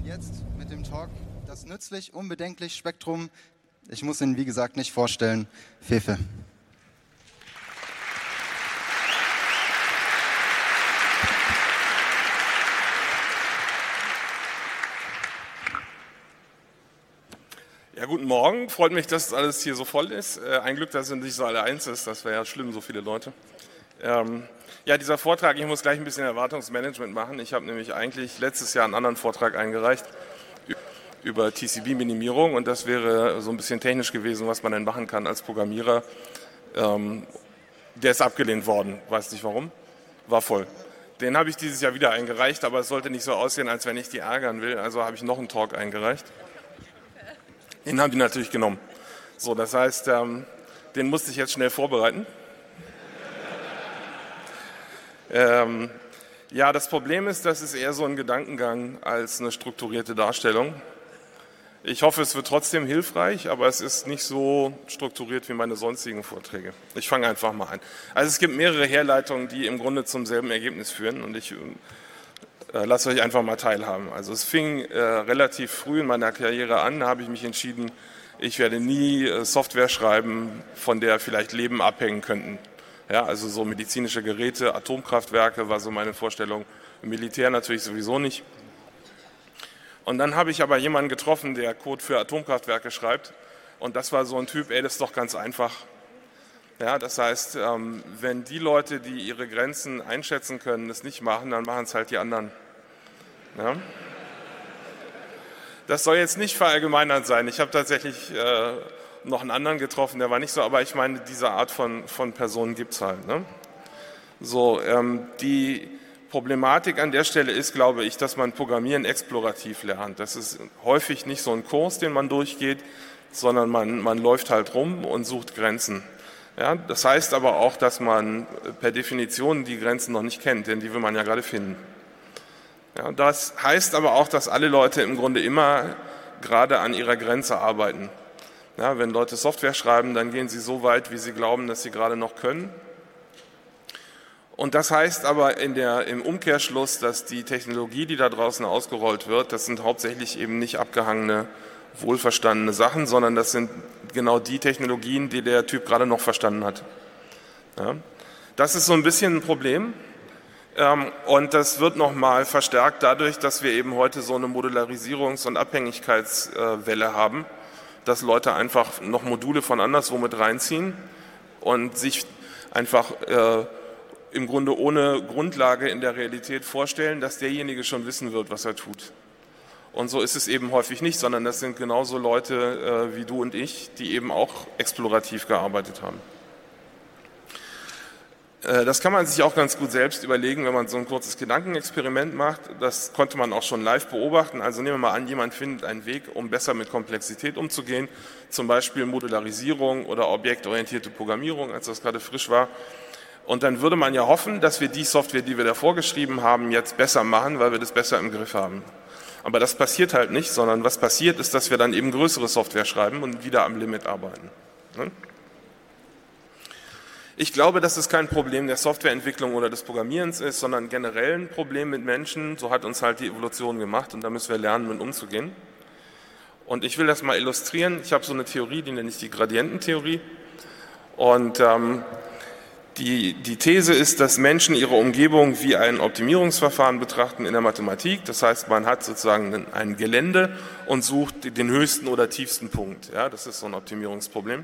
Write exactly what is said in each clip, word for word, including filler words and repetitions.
Jetzt mit dem Talk das nützlich-unbedenklich-Spektrum. Ich muss Ihnen, wie gesagt, nicht vorstellen, Fefe. Ja, guten Morgen. Freut mich, dass alles hier so voll ist. Äh, ein Glück, dass es nicht so alle eins ist. Das wäre ja schlimm, so viele Leute. Ähm, ja, dieser Vortrag, ich muss gleich ein bisschen Erwartungsmanagement machen. Ich habe nämlich eigentlich letztes Jahr einen anderen Vortrag eingereicht über T C B-Minimierung und das wäre so ein bisschen technisch gewesen, was man denn machen kann als Programmierer. Ähm, der ist abgelehnt worden. Weiß nicht warum. War voll. Den habe ich dieses Jahr wieder eingereicht, aber es sollte nicht so aussehen, als wenn ich die ärgern will. Also habe ich noch einen Talk eingereicht. Den haben die natürlich genommen. So, das heißt, ähm, den musste ich jetzt schnell vorbereiten. ähm, ja, das Problem ist, das ist eher so ein Gedankengang als eine strukturierte Darstellung. Ich hoffe, es wird trotzdem hilfreich, aber es ist nicht so strukturiert wie meine sonstigen Vorträge. Ich fange einfach mal an. Also es gibt mehrere Herleitungen, die im Grunde zum selben Ergebnis führen und ich äh, lasse euch einfach mal teilhaben. Also es fing äh, relativ früh in meiner Karriere an, da habe ich mich entschieden, ich werde nie äh, Software schreiben, von der vielleicht Leben abhängen könnten. Ja, also so medizinische Geräte, Atomkraftwerke war so meine Vorstellung, im Militär natürlich sowieso nicht. Und dann habe ich aber jemanden getroffen, der Code für Atomkraftwerke schreibt. Und das war so ein Typ, ey, das ist doch ganz einfach. Ja, das heißt, ähm, wenn die Leute, die ihre Grenzen einschätzen können, das nicht machen, dann machen es halt die anderen. Ja? Das soll jetzt nicht verallgemeinernd sein. Ich habe tatsächlich äh, noch einen anderen getroffen, der war nicht so, aber ich meine, diese Art von, von Personen gibt es halt. Ne? So, ähm, die Problematik an der Stelle ist, glaube ich, dass man Programmieren explorativ lernt. Das ist häufig nicht so ein Kurs, den man durchgeht, sondern man, man läuft halt rum und sucht Grenzen. Ja, das heißt aber auch, dass man per Definition die Grenzen noch nicht kennt, denn die will man ja gerade finden. Ja, das heißt aber auch, dass alle Leute im Grunde immer gerade an ihrer Grenze arbeiten. Ja, wenn Leute Software schreiben, dann gehen sie so weit, wie sie glauben, dass sie gerade noch können. Und das heißt aber in der, im Umkehrschluss, dass die Technologie, die da draußen ausgerollt wird, das sind hauptsächlich eben nicht abgehangene, wohlverstandene Sachen, sondern das sind genau die Technologien, die der Typ gerade noch verstanden hat. Ja. Das ist so ein bisschen ein Problem ähm, und das wird nochmal verstärkt dadurch, dass wir eben heute so eine Modularisierungs- und Abhängigkeitswelle haben, dass Leute einfach noch Module von anderswo mit reinziehen und sich einfach äh, im Grunde ohne Grundlage in der Realität vorstellen, dass derjenige schon wissen wird, was er tut. Und so ist es eben häufig nicht, sondern das sind genauso Leute äh, wie du und ich, die eben auch explorativ gearbeitet haben. Äh, das kann man sich auch ganz gut selbst überlegen, wenn man so ein kurzes Gedankenexperiment macht. Das konnte man auch schon live beobachten. Also nehmen wir mal an, jemand findet einen Weg, um besser mit Komplexität umzugehen, zum Beispiel Modularisierung oder objektorientierte Programmierung, als das gerade frisch war. Und dann würde man ja hoffen, dass wir die Software, die wir da vorgeschrieben haben, jetzt besser machen, weil wir das besser im Griff haben. Aber das passiert halt nicht, sondern was passiert ist, dass wir dann eben größere Software schreiben und wieder am Limit arbeiten. Ich glaube, dass es kein Problem der Softwareentwicklung oder des Programmierens ist, sondern generell ein Problem mit Menschen. So hat uns halt die Evolution gemacht und da müssen wir lernen, mit umzugehen. Und ich will das mal illustrieren. Ich habe so eine Theorie, die nenne ich die Gradiententheorie. Und ähm, Die, die These ist, dass Menschen ihre Umgebung wie ein Optimierungsverfahren betrachten in der Mathematik. Das heißt, man hat sozusagen ein Gelände und sucht den höchsten oder tiefsten Punkt. Ja, das ist so ein Optimierungsproblem.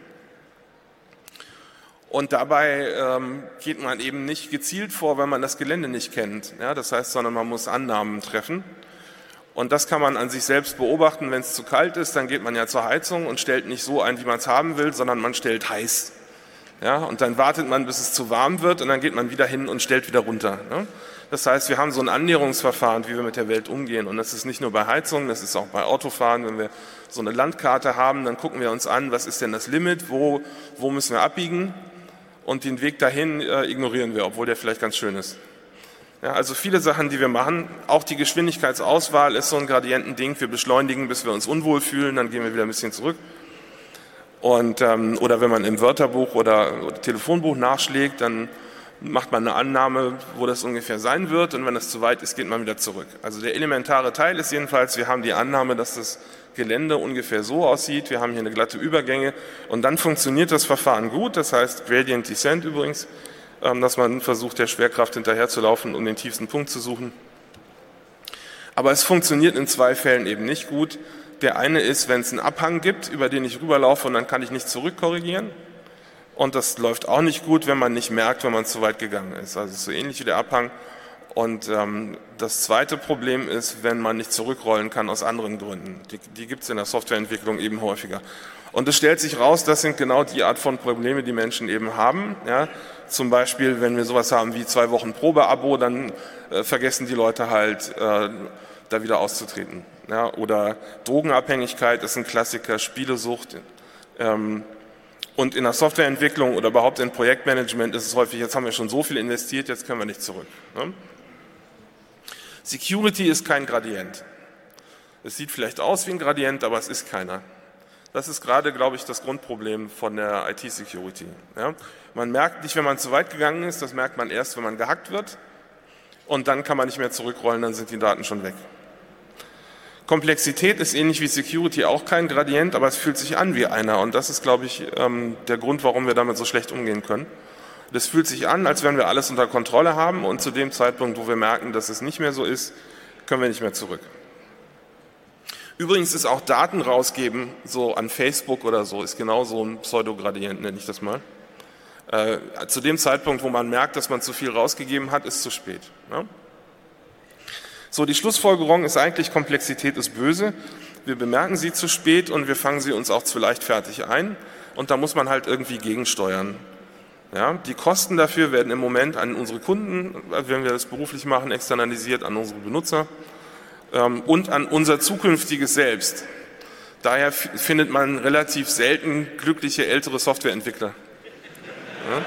Und dabei ähm, geht man eben nicht gezielt vor, weil man das Gelände nicht kennt. Ja, das heißt, sondern man muss Annahmen treffen. Und das kann man an sich selbst beobachten. Wenn es zu kalt ist, dann geht man ja zur Heizung und stellt nicht so ein, wie man es haben will, sondern man stellt heiß. Ja, und dann wartet man, bis es zu warm wird und dann geht man wieder hin und stellt wieder runter. Ne? Das heißt, wir haben so ein Annäherungsverfahren, wie wir mit der Welt umgehen. Und das ist nicht nur bei Heizung, das ist auch bei Autofahren. Wenn wir so eine Landkarte haben, dann gucken wir uns an, was ist denn das Limit, wo, wo müssen wir abbiegen und den Weg dahin äh, ignorieren wir, obwohl der vielleicht ganz schön ist. Ja, also viele Sachen, die wir machen, auch die Geschwindigkeitsauswahl ist so ein Gradientending. Wir beschleunigen, bis wir uns unwohl fühlen, dann gehen wir wieder ein bisschen zurück. Und, ähm, oder wenn man im Wörterbuch oder, oder Telefonbuch nachschlägt, dann macht man eine Annahme, wo das ungefähr sein wird, und wenn es zu weit ist, geht man wieder zurück. Also der elementare Teil ist jedenfalls, wir haben die Annahme, dass das Gelände ungefähr so aussieht, wir haben hier eine glatte Übergänge und dann funktioniert das Verfahren gut, das heißt Gradient Descent übrigens, dass man versucht, der Schwerkraft hinterherzulaufen, um den tiefsten Punkt zu suchen. Aber es funktioniert in zwei Fällen eben nicht gut. Der eine ist, wenn es einen Abhang gibt, über den ich rüberlaufe und dann kann ich nicht zurückkorrigieren. Und das läuft auch nicht gut, wenn man nicht merkt, wenn man zu weit gegangen ist. Also es ist so ähnlich wie der Abhang. Und ähm, das zweite Problem ist, wenn man nicht zurückrollen kann aus anderen Gründen. Die, die gibt es in der Softwareentwicklung eben häufiger. Und es stellt sich raus, das sind genau die Art von Probleme, die Menschen eben haben. Ja, zum Beispiel, wenn wir sowas haben wie zwei Wochen Probeabo, dann äh, vergessen die Leute halt, äh, da wieder auszutreten. Ja, oder Drogenabhängigkeit ist ein Klassiker, Spielesucht. Ähm, und in der Softwareentwicklung oder überhaupt in Projektmanagement ist es häufig, jetzt haben wir schon so viel investiert, jetzt können wir nicht zurück. Ne? Security ist kein Gradient. Es sieht vielleicht aus wie ein Gradient, aber es ist keiner. Das ist gerade, glaube ich, das Grundproblem von der I T-Security. Ja? Man merkt nicht, wenn man zu weit gegangen ist, das merkt man erst, wenn man gehackt wird, und dann kann man nicht mehr zurückrollen, dann sind die Daten schon weg. Komplexität ist ähnlich wie Security auch kein Gradient, aber es fühlt sich an wie einer, und das ist, glaube ich, der Grund, warum wir damit so schlecht umgehen können. Das fühlt sich an, als wenn wir alles unter Kontrolle haben, und zu dem Zeitpunkt, wo wir merken, dass es nicht mehr so ist, können wir nicht mehr zurück. Übrigens ist auch Daten rausgeben, so an Facebook oder so, ist genauso ein Pseudogradient, nenne ich das mal. Äh, zu dem Zeitpunkt, wo man merkt, dass man zu viel rausgegeben hat, ist zu spät. Ne? So, die Schlussfolgerung ist eigentlich, Komplexität ist böse. Wir bemerken sie zu spät und wir fangen sie uns auch zu leichtfertig ein. Und da muss man halt irgendwie gegensteuern. Ja, die Kosten dafür werden im Moment an unsere Kunden, wenn wir das beruflich machen, externalisiert, an unsere Benutzer ähm, und an unser zukünftiges Selbst. Daher findet man relativ selten glückliche ältere Softwareentwickler. Ja.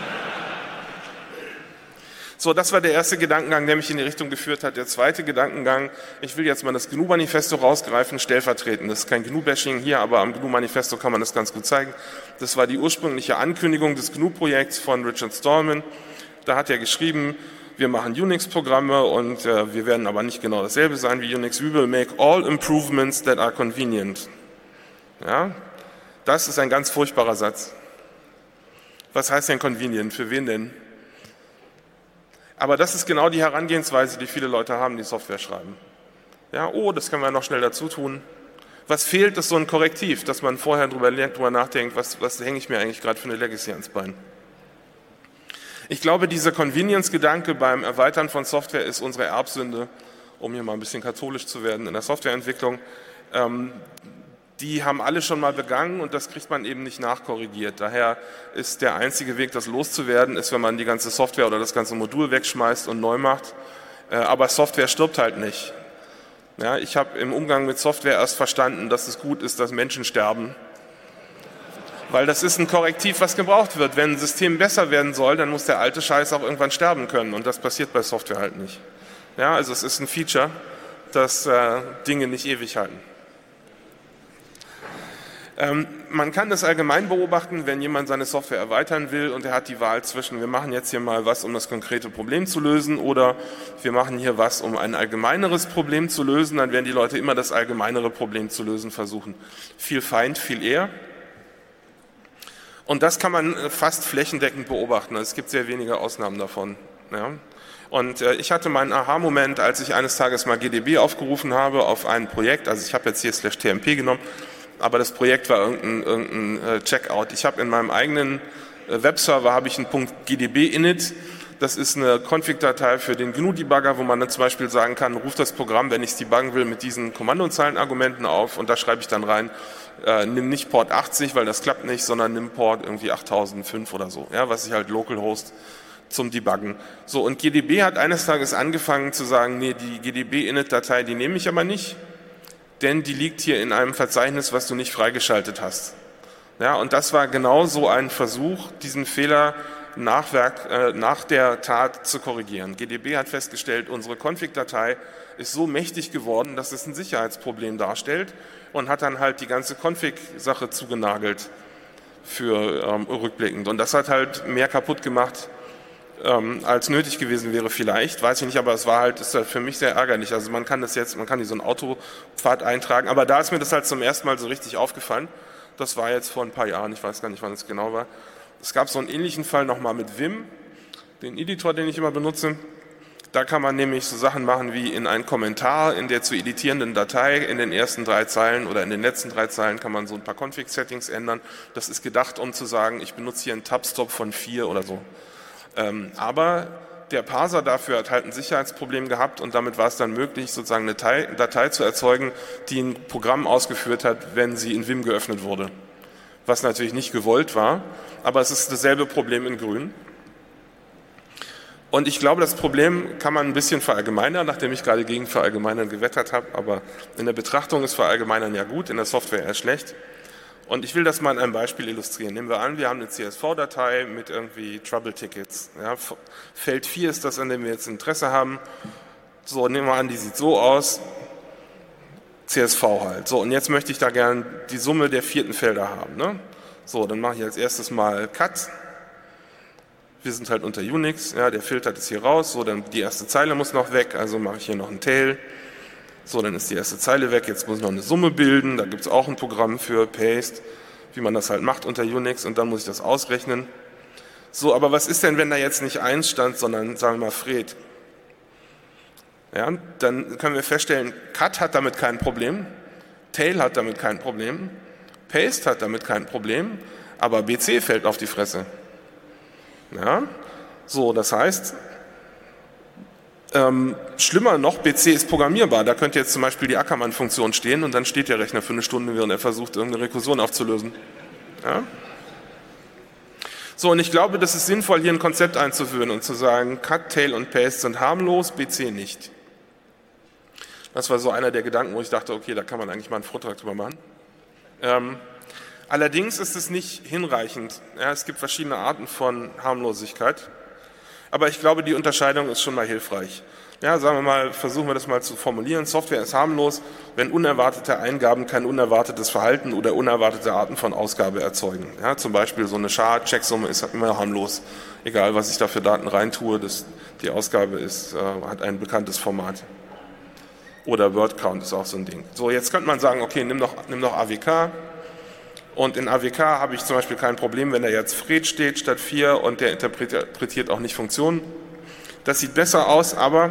So, das war der erste Gedankengang, der mich in die Richtung geführt hat. Der zweite Gedankengang, ich will jetzt mal das G N U-Manifesto rausgreifen, stellvertretend. Das ist kein G N U-Bashing hier, aber am G N U-Manifesto kann man das ganz gut zeigen. Das war die ursprüngliche Ankündigung des G N U-Projekts von Richard Stallman. Da hat er geschrieben, wir machen Unix-Programme und äh, wir werden aber nicht genau dasselbe sein wie Unix. We will make all improvements that are convenient. Ja, das ist ein ganz furchtbarer Satz. Was heißt denn convenient? Für wen denn? Aber das ist genau die Herangehensweise, die viele Leute haben, die Software schreiben. Ja, oh, das können wir noch schnell dazu tun. Was fehlt, ist so ein Korrektiv, dass man vorher drüber, drüber nachdenkt, was, was hänge ich mir eigentlich gerade für eine Legacy ans Bein. Ich glaube, dieser Convenience-Gedanke beim Erweitern von Software ist unsere Erbsünde, um hier mal ein bisschen katholisch zu werden in der Softwareentwicklung. Ähm, Die haben alle schon mal begangen und das kriegt man eben nicht nachkorrigiert. Daher ist der einzige Weg, das loszuwerden, ist, wenn man die ganze Software oder das ganze Modul wegschmeißt und neu macht. Aber Software stirbt halt nicht. Ja, ich habe im Umgang mit Software erst verstanden, dass es gut ist, dass Menschen sterben. Weil das ist ein Korrektiv, was gebraucht wird. Wenn ein System besser werden soll, dann muss der alte Scheiß auch irgendwann sterben können. Und das passiert bei Software halt nicht. Ja, also es ist ein Feature, dass äh, Dinge nicht ewig halten. Ähm, man kann das allgemein beobachten, wenn jemand seine Software erweitern will und er hat die Wahl zwischen, wir machen jetzt hier mal was, um das konkrete Problem zu lösen, oder wir machen hier was, um ein allgemeineres Problem zu lösen, dann werden die Leute immer das allgemeinere Problem zu lösen versuchen. Viel Feind, viel eher. Und das kann man fast flächendeckend beobachten. Es gibt sehr wenige Ausnahmen davon. Ja. Und äh, ich hatte meinen Aha-Moment, als ich eines Tages mal G D B aufgerufen habe auf ein Projekt, also ich habe jetzt hier slash T M P genommen, aber das Projekt war irgendein, irgendein Checkout. Ich habe in meinem eigenen Webserver habe ich einen Punkt G D B init. Das ist eine Config-Datei für den G N U-Debugger, wo man dann zum Beispiel sagen kann, ruf das Programm, wenn ich es debuggen will, mit diesen Kommandozeilenargumenten auf, und da schreibe ich dann rein, äh, nimm nicht Port achtzig, weil das klappt nicht, sondern nimm Port irgendwie achttausendfünf oder so, ja, was ich halt localhost zum Debuggen. So, und G D B hat eines Tages angefangen zu sagen, nee, die G D B-Init-Datei, die nehme ich aber nicht, denn die liegt hier in einem Verzeichnis, was du nicht freigeschaltet hast. Ja, und das war genau so ein Versuch, diesen Fehler nach, Werk, äh, nach der Tat zu korrigieren. G D B hat festgestellt, unsere Config-Datei ist so mächtig geworden, dass es ein Sicherheitsproblem darstellt, und hat dann halt die ganze Config-Sache zugenagelt für ähm, rückblickend. Und das hat halt mehr kaputt gemacht, ähm, als nötig gewesen wäre vielleicht, weiß ich nicht, aber es war halt, ist halt für mich sehr ärgerlich. Also man kann das jetzt, man kann hier so einen Autopfad eintragen, aber da ist mir das halt zum ersten Mal so richtig aufgefallen. Das war jetzt vor ein paar Jahren, ich weiß gar nicht, wann es genau war. Es gab so einen ähnlichen Fall nochmal mit Vim, den Editor, den ich immer benutze. Da kann man nämlich so Sachen machen wie in einen Kommentar in der zu editierenden Datei in den ersten drei Zeilen oder in den letzten drei Zeilen kann man so ein paar Config-Settings ändern. Das ist gedacht, um zu sagen, ich benutze hier einen Tab-Stop von vier oder so. Ähm, aber der Parser dafür hat halt ein Sicherheitsproblem gehabt und damit war es dann möglich, sozusagen eine Datei, Datei zu erzeugen, die ein Programm ausgeführt hat, wenn sie in Vim geöffnet wurde. Was natürlich nicht gewollt war, aber es ist dasselbe Problem in Grün. Und ich glaube, das Problem kann man ein bisschen verallgemeinern, nachdem ich gerade gegen Verallgemeinern gewettert habe, aber in der Betrachtung ist Verallgemeinern ja gut, in der Software eher schlecht. Und ich will das mal an einem Beispiel illustrieren. Nehmen wir an, wir haben eine C S V-Datei mit irgendwie Trouble-Tickets. Ja, Feld vier ist das, an dem wir jetzt Interesse haben. So, nehmen wir an, die sieht so aus. C S V halt. So, und jetzt möchte ich da gerne die Summe der vierten Felder haben. Ne? So, dann mache ich als erstes mal Cut. Wir sind halt unter Unix, ja, der filtert es hier raus, so, dann die erste Zeile muss noch weg, also mache ich hier noch ein Tail. So, dann ist die erste Zeile weg, jetzt muss ich noch eine Summe bilden, da gibt es auch ein Programm für Paste, wie man das halt macht unter Unix und dann muss ich das ausrechnen. So, aber was ist denn, wenn da jetzt nicht eins stand, sondern sagen wir mal Fred? Ja, dann können wir feststellen, Cut hat damit kein Problem, Tail hat damit kein Problem, Paste hat damit kein Problem, aber B C fällt auf die Fresse. Ja, so, das heißt, ähm, schlimmer noch, B C ist programmierbar. Da könnte jetzt zum Beispiel die Ackermann-Funktion stehen und dann steht der Rechner für eine Stunde, während er versucht, irgendeine Rekursion aufzulösen. Ja? So, und ich glaube, das ist sinnvoll, hier ein Konzept einzuführen und zu sagen, Cut, Tail und Paste sind harmlos, B C nicht. Das war so einer der Gedanken, wo ich dachte, okay, da kann man eigentlich mal einen Vortrag drüber machen. Ähm, Allerdings ist es nicht hinreichend. Ja, es gibt verschiedene Arten von Harmlosigkeit. Aber ich glaube, die Unterscheidung ist schon mal hilfreich. Ja, sagen wir mal, versuchen wir das mal zu formulieren. Software ist harmlos, wenn unerwartete Eingaben kein unerwartetes Verhalten oder unerwartete Arten von Ausgabe erzeugen. Ja, zum Beispiel so eine Char-Checksumme ist immer harmlos. Egal, was ich da für Daten reintue, das, die Ausgabe ist, äh, hat ein bekanntes Format. Oder Word-Count ist auch so ein Ding. So, jetzt könnte man sagen, okay, nimm doch, nimm doch A W K. Und in A W K habe ich zum Beispiel kein Problem, wenn da jetzt Fred steht statt vier und der interpretiert auch nicht Funktionen. Das sieht besser aus, aber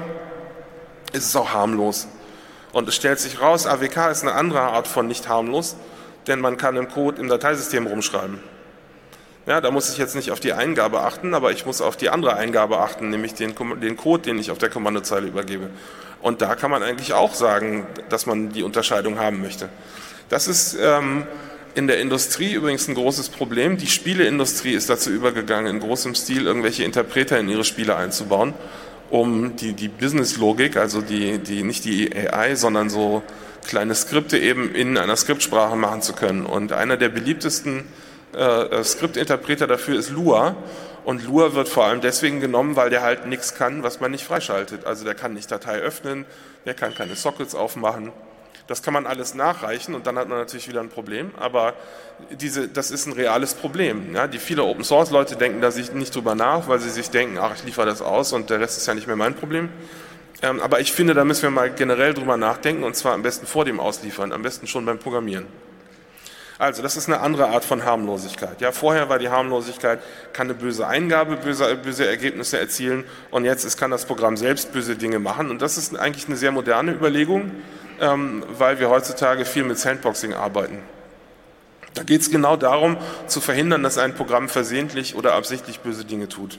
es ist auch harmlos. Und es stellt sich raus, A W K ist eine andere Art von nicht harmlos, denn man kann im Code im Dateisystem rumschreiben. Ja, da muss ich jetzt nicht auf die Eingabe achten, aber ich muss auf die andere Eingabe achten, nämlich den, den Code, den ich auf der Kommandozeile übergebe. Und da kann man eigentlich auch sagen, dass man die Unterscheidung haben möchte. Das ist ähm, in der Industrie übrigens ein großes Problem. Die Spieleindustrie ist dazu übergegangen, in großem Stil irgendwelche Interpreter in ihre Spiele einzubauen, um die, die Business-Logik, also die, die, nicht die A I, sondern so kleine Skripte eben in einer Skriptsprache machen zu können. Und einer der beliebtesten äh, Skriptinterpreter dafür ist Lua. Und Lua wird vor allem deswegen genommen, weil der halt nichts kann, was man nicht freischaltet. Also der kann nicht Datei öffnen, der kann keine Sockets aufmachen. Das kann man alles nachreichen und dann hat man natürlich wieder ein Problem, aber diese, das ist ein reales Problem. Ja? Die viele Open-Source-Leute denken da sich nicht drüber nach, weil sie sich denken, ach, ich liefere das aus und der Rest ist ja nicht mehr mein Problem. Ähm, aber ich finde, da müssen wir mal generell drüber nachdenken und zwar am besten vor dem Ausliefern, am besten schon beim Programmieren. Also, das ist eine andere Art von Harmlosigkeit. Ja, vorher war die Harmlosigkeit, kann eine böse Eingabe böse, böse Ergebnisse erzielen und jetzt ist, kann das Programm selbst böse Dinge machen und das ist eigentlich eine sehr moderne Überlegung, ähm, weil wir heutzutage viel mit Sandboxing arbeiten. Da geht es genau darum, zu verhindern, dass ein Programm versehentlich oder absichtlich böse Dinge tut.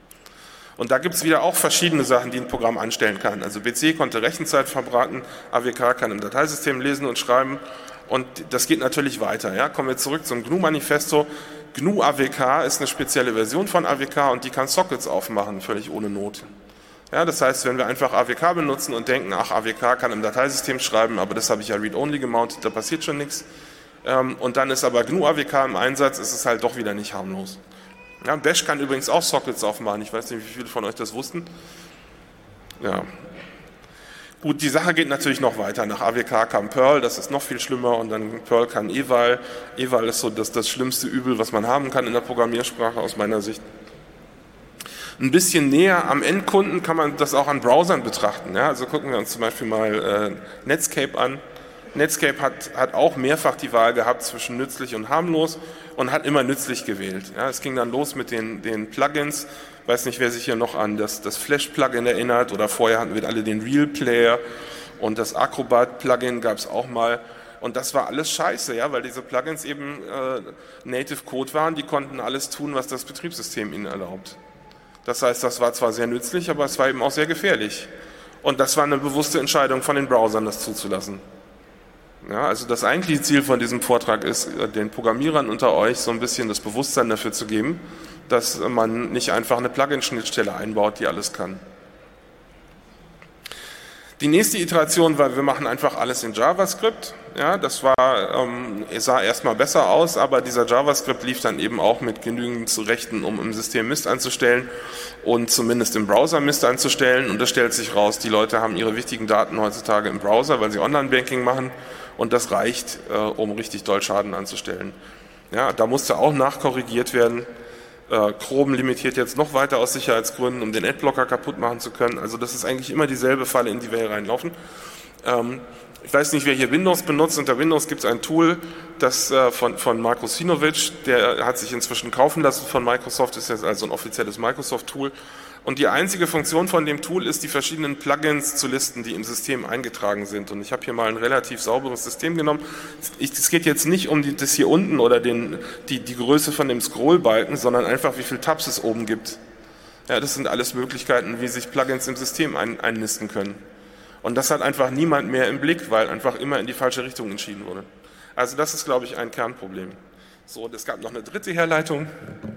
Und da gibt es wieder auch verschiedene Sachen, die ein Programm anstellen kann. Also B C konnte Rechenzeit verbraten, A W K kann im Dateisystem lesen und schreiben und das geht natürlich weiter. Ja? Kommen wir zurück zum G N U-Manifesto. G N U A W K ist eine spezielle Version von A W K und die kann Sockets aufmachen, völlig ohne Not. Ja, das heißt, wenn wir einfach A W K benutzen und denken, ach, A W K kann im Dateisystem schreiben, aber das habe ich ja read-only gemountet, da passiert schon nichts. Und dann ist aber G N U A W K im Einsatz, ist es halt doch wieder nicht harmlos. Ja, Bash kann übrigens auch Sockets aufmachen, ich weiß nicht, wie viele von euch das wussten. Ja. Gut, die Sache geht natürlich noch weiter. Nach A W K kam Perl, das ist noch viel schlimmer und dann Perl kann Eval. Eval ist so das, das schlimmste Übel, was man haben kann in der Programmiersprache aus meiner Sicht. Ein bisschen näher am Endkunden kann man das auch an Browsern betrachten. Ja? Also gucken wir uns zum Beispiel mal äh, Netscape an. Netscape hat, hat auch mehrfach die Wahl gehabt zwischen nützlich und harmlos und hat immer nützlich gewählt. Ja? Es ging dann los mit den, den Plugins. Ich weiß nicht, wer sich hier noch an das, das Flash-Plugin erinnert, oder vorher hatten wir alle den Real Player und das Acrobat-Plugin gab es auch mal. Und das war alles scheiße, ja, weil diese Plugins eben äh, Native Code waren, die konnten alles tun, was das Betriebssystem ihnen erlaubt. Das heißt, das war zwar sehr nützlich, aber es war eben auch sehr gefährlich. Und das war eine bewusste Entscheidung von den Browsern, das zuzulassen. Ja, also das eigentliche Ziel von diesem Vortrag ist, den Programmierern unter euch so ein bisschen das Bewusstsein dafür zu geben, dass man nicht einfach eine Plugin-Schnittstelle einbaut, die alles kann. Die nächste Iteration war, wir machen einfach alles in JavaScript. Ja, das war, ähm, sah erstmal besser aus, aber dieser JavaScript lief dann eben auch mit genügend Rechten, um im System Mist anzustellen und zumindest im Browser Mist anzustellen. Und das stellt sich raus, die Leute haben ihre wichtigen Daten heutzutage im Browser, weil sie Online-Banking machen, und das reicht, äh, um richtig doll Schaden anzustellen. Ja, da musste auch nachkorrigiert werden. Chrome limitiert jetzt noch weiter aus Sicherheitsgründen, um den Adblocker kaputt machen zu können. Also das ist eigentlich immer dieselbe Falle, in die wir hier reinlaufen. Ähm, ich weiß nicht, wer hier Windows benutzt. Unter Windows gibt es ein Tool, das äh, von, von Marko Sinovic, der hat sich inzwischen kaufen lassen von Microsoft, ist jetzt also ein offizielles Microsoft-Tool. Und die einzige Funktion von dem Tool ist, die verschiedenen Plugins zu listen, die im System eingetragen sind. Und ich habe hier mal ein relativ sauberes System genommen. Es geht jetzt nicht um die, das hier unten oder den, die, die Größe von dem Scrollbalken, sondern einfach, wie viele Tabs es oben gibt. Ja, das sind alles Möglichkeiten, wie sich Plugins im System ein, einlisten können. Und das hat einfach niemand mehr im Blick, weil einfach immer in die falsche Richtung entschieden wurde. Also das ist, glaube ich, ein Kernproblem. So, und es gab noch eine dritte Herleitung.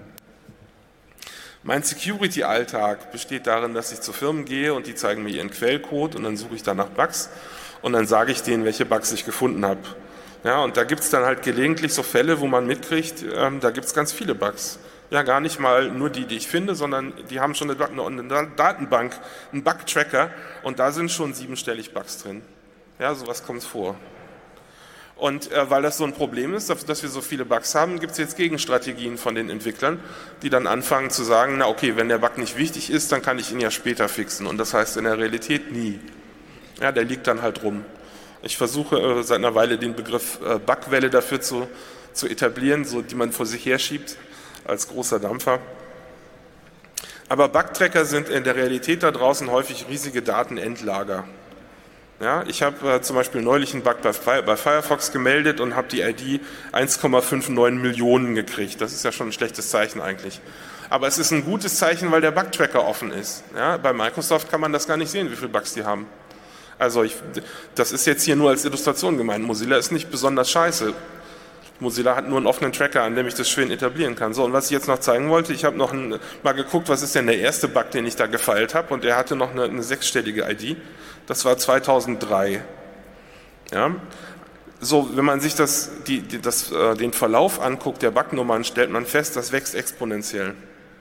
Mein Security-Alltag besteht darin, dass ich zu Firmen gehe und die zeigen mir ihren Quellcode und dann suche ich danach Bugs und dann sage ich denen, welche Bugs ich gefunden habe. Ja, und da gibt es dann halt gelegentlich so Fälle, wo man mitkriegt, ähm, da gibt es ganz viele Bugs. Ja, gar nicht mal nur die, die ich finde, sondern die haben schon eine, eine Datenbank, einen Bug-Tracker, und da sind schon siebenstellig Bugs drin. Ja, sowas kommt vor. Und äh, weil das so ein Problem ist, dass wir so viele Bugs haben, gibt es jetzt Gegenstrategien von den Entwicklern, die dann anfangen zu sagen, na okay, wenn der Bug nicht wichtig ist, dann kann ich ihn ja später fixen. Und das heißt in der Realität nie. Ja, der liegt dann halt rum. Ich versuche äh, seit einer Weile den Begriff äh, Bugwelle dafür zu, zu etablieren, so, die man vor sich herschiebt als großer Dampfer. Aber Bugtracker sind in der Realität da draußen häufig riesige Datenendlager. Ja, ich habe äh, zum Beispiel neulich einen Bug bei, bei Firefox gemeldet und habe die I D eins Komma neunundfünfzig Millionen gekriegt. Das ist ja schon ein schlechtes Zeichen eigentlich. Aber es ist ein gutes Zeichen, weil der Bugtracker offen ist. Ja, bei Microsoft kann man das gar nicht sehen, wie viele Bugs die haben. Also ich, das ist jetzt hier nur als Illustration gemeint. Mozilla ist nicht besonders scheiße. Mozilla hat nur einen offenen Tracker, an dem ich das schön etablieren kann. So, und was ich jetzt noch zeigen wollte, ich habe noch ein, mal geguckt, was ist denn der erste Bug, den ich da gefeilt habe, und der hatte noch eine, eine sechsstellige I D. Das war zweitausenddrei. Ja. So, wenn man sich das, die, die, das, äh, den Verlauf anguckt, der Bugnummern, stellt man fest, das wächst exponentiell.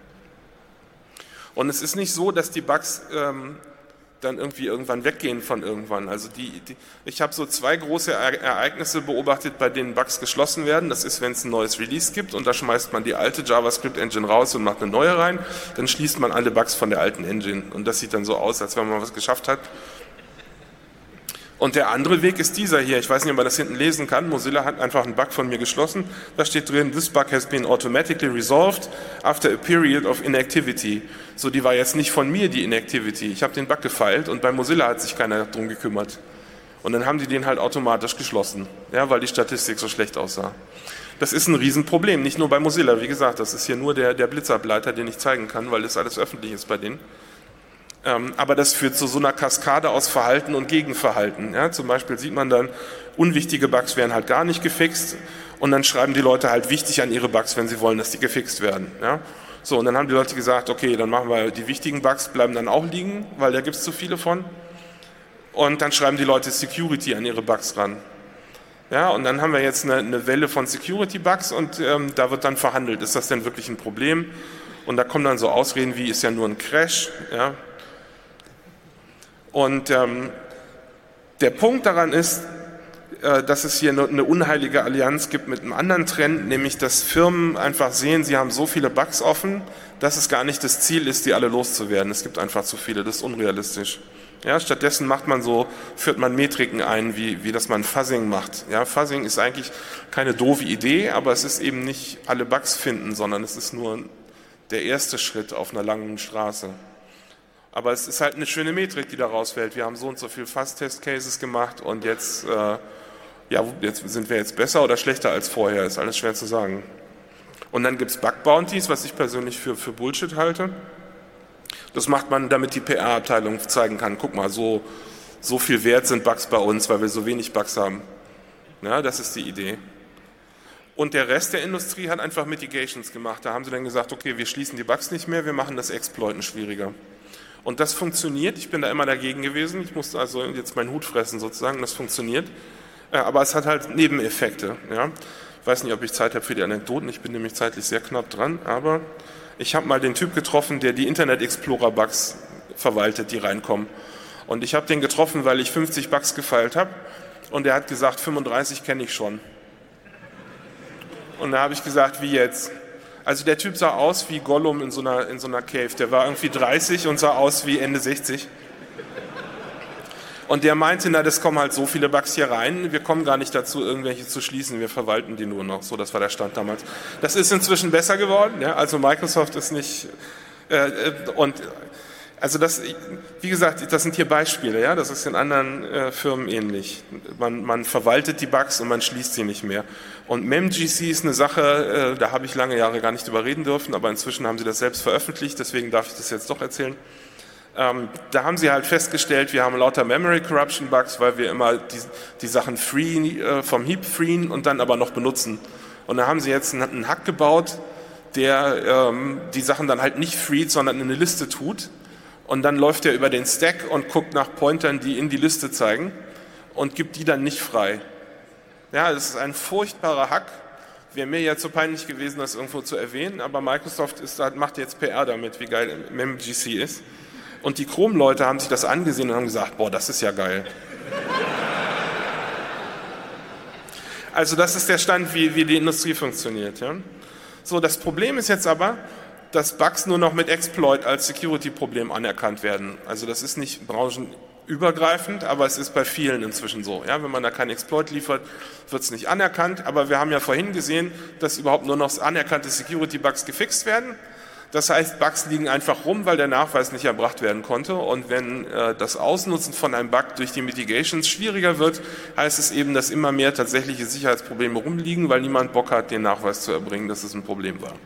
Und es ist nicht so, dass die Bugs ähm, dann irgendwie irgendwann weggehen von irgendwann. Also die, die, ich habe so zwei große Ereignisse beobachtet, bei denen Bugs geschlossen werden. Das ist, wenn es ein neues Release gibt und da schmeißt man die alte JavaScript-Engine raus und macht eine neue rein, dann schließt man alle Bugs von der alten Engine. Und das sieht dann so aus, als wenn man was geschafft hat. Und der andere Weg ist dieser hier. Ich weiß nicht, ob man das hinten lesen kann. Mozilla hat einfach einen Bug von mir geschlossen. Da steht drin, this bug has been automatically resolved after a period of inactivity. So, die war jetzt nicht von mir, die Inactivity. Ich habe den Bug gefeilt und bei Mozilla hat sich keiner drum gekümmert. Und dann haben die den halt automatisch geschlossen, ja, weil die Statistik so schlecht aussah. Das ist ein Riesenproblem, nicht nur bei Mozilla. Wie gesagt, das ist hier nur der, der Blitzableiter, den ich zeigen kann, weil das alles öffentlich ist bei denen. Aber das führt zu so einer Kaskade aus Verhalten und Gegenverhalten. Ja, zum Beispiel sieht man dann, unwichtige Bugs werden halt gar nicht gefixt und dann schreiben die Leute halt wichtig an ihre Bugs, wenn sie wollen, dass die gefixt werden. Ja, so, und dann haben die Leute gesagt, okay, dann machen wir die wichtigen Bugs, bleiben dann auch liegen, weil da gibt es zu viele von. Und dann schreiben die Leute Security an ihre Bugs ran. Ja, und dann haben wir jetzt eine, eine Welle von Security-Bugs und ähm, da wird dann verhandelt, ist das denn wirklich ein Problem? Und da kommen dann so Ausreden wie, ist ja nur ein Crash, ja. Und ähm, der Punkt daran ist, dass es hier eine unheilige Allianz gibt mit einem anderen Trend, nämlich dass Firmen einfach sehen, sie haben so viele Bugs offen, dass es gar nicht das Ziel ist, die alle loszuwerden. Es gibt einfach zu viele, das ist unrealistisch. Ja, stattdessen macht man so, führt man Metriken ein, wie, wie dass man Fuzzing macht. Ja, Fuzzing ist eigentlich keine doofe Idee, aber es ist eben nicht alle Bugs finden, sondern es ist nur der erste Schritt auf einer langen Straße. Aber es ist halt eine schöne Metrik, die da rausfällt. Wir haben so und so viel Fuzz-Test-Cases gemacht und jetzt, äh, ja, jetzt sind wir jetzt besser oder schlechter als vorher, ist alles schwer zu sagen. Und dann gibt es Bug-Bounties, was ich persönlich für, für Bullshit halte. Das macht man, damit die P R-Abteilung zeigen kann, guck mal, so, so viel wert sind Bugs bei uns, weil wir so wenig Bugs haben. Ja, das ist die Idee. Und der Rest der Industrie hat einfach Mitigations gemacht. Da haben sie dann gesagt, okay, wir schließen die Bugs nicht mehr, wir machen das Exploiten schwieriger. Und das funktioniert, ich bin da immer dagegen gewesen, ich musste also jetzt meinen Hut fressen sozusagen, das funktioniert. Aber es hat halt Nebeneffekte. Ja. Ich weiß nicht, ob ich Zeit habe für die Anekdoten, ich bin nämlich zeitlich sehr knapp dran, aber ich habe mal den Typ getroffen, der die Internet Explorer Bugs verwaltet, die reinkommen. Und ich habe den getroffen, weil ich fünfzig Bugs gefeilt habe und er hat gesagt, fünfunddreißig kenne ich schon. Und da habe ich gesagt, wie jetzt? Also der Typ sah aus wie Gollum in so einer, in so einer Cave, der war irgendwie dreißig und sah aus wie Ende sechzig. Und der meinte, na, das kommen halt so viele Bugs hier rein, wir kommen gar nicht dazu, irgendwelche zu schließen, wir verwalten die nur noch. So, das war der Stand damals. Das ist inzwischen besser geworden, ja? Also Microsoft ist nicht, äh, und also das, wie gesagt, das sind hier Beispiele, ja, das ist in anderen äh, Firmen ähnlich. Man, man verwaltet die Bugs und man schließt sie nicht mehr. Und MemGC ist eine Sache, äh, da habe ich lange Jahre gar nicht drüber reden dürfen, aber inzwischen haben sie das selbst veröffentlicht, deswegen darf ich das jetzt doch erzählen. Ähm, da haben sie halt festgestellt, wir haben lauter Memory Corruption Bugs, weil wir immer die, die Sachen free, äh, vom Heap freeen und dann aber noch benutzen. Und da haben sie jetzt einen, einen Hack gebaut, der ähm, die Sachen dann halt nicht freed, sondern in eine Liste tut. Und dann läuft er über den Stack und guckt nach Pointern, die in die Liste zeigen und gibt die dann nicht frei. Ja, das ist ein furchtbarer Hack. Wäre mir jetzt so peinlich gewesen, das irgendwo zu erwähnen, aber Microsoft ist, macht jetzt P R damit, wie geil MemGC ist. Und die Chrome-Leute haben sich das angesehen und haben gesagt, boah, das ist ja geil. Also das ist der Stand, wie, wie die Industrie funktioniert. Ja? So, das Problem ist jetzt aber, dass Bugs nur noch mit Exploit als Security-Problem anerkannt werden. Also das ist nicht branchenübergreifend, aber es ist bei vielen inzwischen so. Ja, wenn man da keinen Exploit liefert, wird es nicht anerkannt. Aber wir haben ja vorhin gesehen, dass überhaupt nur noch anerkannte Security-Bugs gefixt werden. Das heißt, Bugs liegen einfach rum, weil der Nachweis nicht erbracht werden konnte. Und wenn äh, das Ausnutzen von einem Bug durch die Mitigations schwieriger wird, heißt es eben, dass immer mehr tatsächliche Sicherheitsprobleme rumliegen, weil niemand Bock hat, den Nachweis zu erbringen, dass es ein Problem war.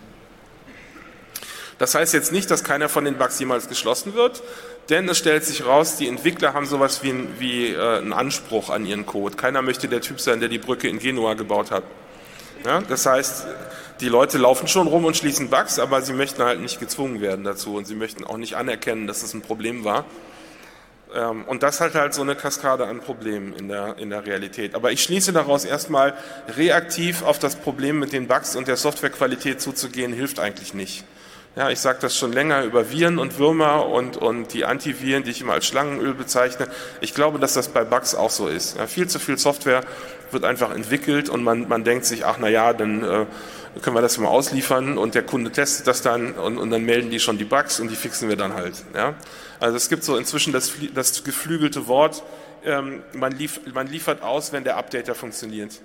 Das heißt jetzt nicht, dass keiner von den Bugs jemals geschlossen wird, denn es stellt sich raus, die Entwickler haben sowas wie, ein, wie äh, einen Anspruch an ihren Code. Keiner möchte der Typ sein, der die Brücke in Genua gebaut hat. Ja, das heißt, die Leute laufen schon rum und schließen Bugs, aber sie möchten halt nicht gezwungen werden dazu und sie möchten auch nicht anerkennen, dass es ein Problem war. Ähm, und das hat halt so eine Kaskade an Problemen in der, in der Realität. Aber ich schließe daraus erstmal, reaktiv auf das Problem mit den Bugs und der Softwarequalität zuzugehen, hilft eigentlich nicht. Ja, ich sage das schon länger über Viren und Würmer und, und die Antiviren, die ich immer als Schlangenöl bezeichne. Ich glaube, dass das bei Bugs auch so ist. Ja, viel zu viel Software wird einfach entwickelt und man, man denkt sich, ach na ja, dann äh, können wir das mal ausliefern und der Kunde testet das dann und, und dann melden die schon die Bugs und die fixen wir dann halt. Ja? Also es gibt so inzwischen das, das geflügelte Wort, ähm, man, lief, man liefert aus, wenn der Updater funktioniert.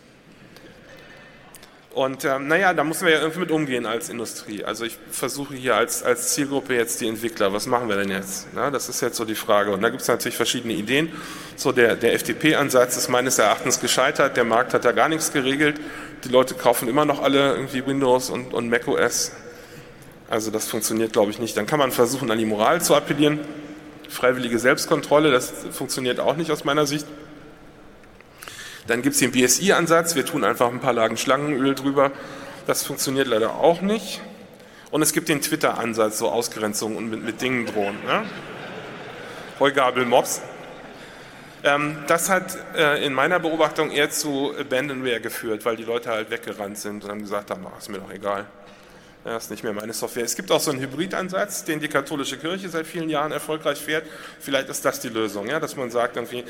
Und ähm, naja, da müssen wir ja irgendwie mit umgehen als Industrie. Also ich versuche hier als, als Zielgruppe jetzt die Entwickler, was machen wir denn jetzt? Ja, das ist jetzt so die Frage. Und da gibt es natürlich verschiedene Ideen. So der, der F T P-Ansatz ist meines Erachtens gescheitert. Der Markt hat da gar nichts geregelt. Die Leute kaufen immer noch alle irgendwie Windows und, und macOS. Also das funktioniert, glaube ich, nicht. Dann kann man versuchen, an die Moral zu appellieren. Freiwillige Selbstkontrolle, das funktioniert auch nicht aus meiner Sicht. Dann gibt es den B S I-Ansatz, wir tun einfach ein paar Lagen Schlangenöl drüber. Das funktioniert leider auch nicht. Und es gibt den Twitter-Ansatz, so Ausgrenzung und mit, mit Dingen drohen. Ja? Heugabel-Mobs. Ähm, das hat äh, in meiner Beobachtung eher zu Abandonware geführt, weil die Leute halt weggerannt sind und haben gesagt haben, ach, ist mir doch egal. Ja, ist nicht mehr meine Software. Es gibt auch so einen Hybridansatz, den die katholische Kirche seit vielen Jahren erfolgreich fährt. Vielleicht ist das die Lösung, ja? Dass man sagt, irgendwie,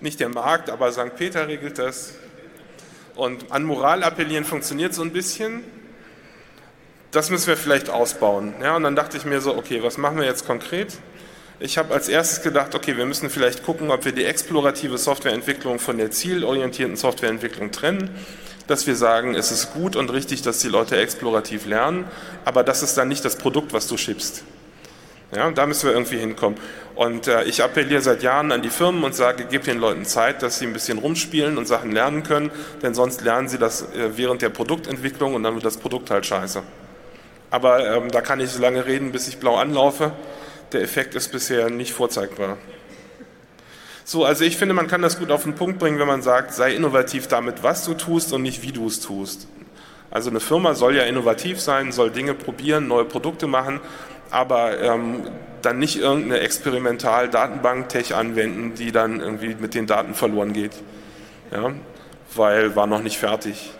Nicht der Markt, aber Sankt Peter regelt das. Und an Moral appellieren funktioniert so ein bisschen. Das müssen wir vielleicht ausbauen. Ja, und dann dachte ich mir so, okay, was machen wir jetzt konkret? Ich habe als erstes gedacht, okay, wir müssen vielleicht gucken, ob wir die explorative Softwareentwicklung von der zielorientierten Softwareentwicklung trennen, dass wir sagen, es ist gut und richtig, dass die Leute explorativ lernen, aber das ist dann nicht das Produkt, was du schippst. Ja, da müssen wir irgendwie hinkommen. Und äh, ich appelliere seit Jahren an die Firmen und sage, gebt den Leuten Zeit, dass sie ein bisschen rumspielen und Sachen lernen können, denn sonst lernen sie das äh, während der Produktentwicklung und dann wird das Produkt halt scheiße. Aber ähm, da kann ich so lange reden, bis ich blau anlaufe. Der Effekt ist bisher nicht vorzeigbar. So, also ich finde, man kann das gut auf den Punkt bringen, wenn man sagt, sei innovativ damit, was du tust und nicht wie du es tust. Also eine Firma soll ja innovativ sein, soll Dinge probieren, neue Produkte machen, aber ähm, dann nicht irgendeine Experimental-Datenbank-Tech anwenden, die dann irgendwie mit den Daten verloren geht. Ja, weil war noch nicht fertig.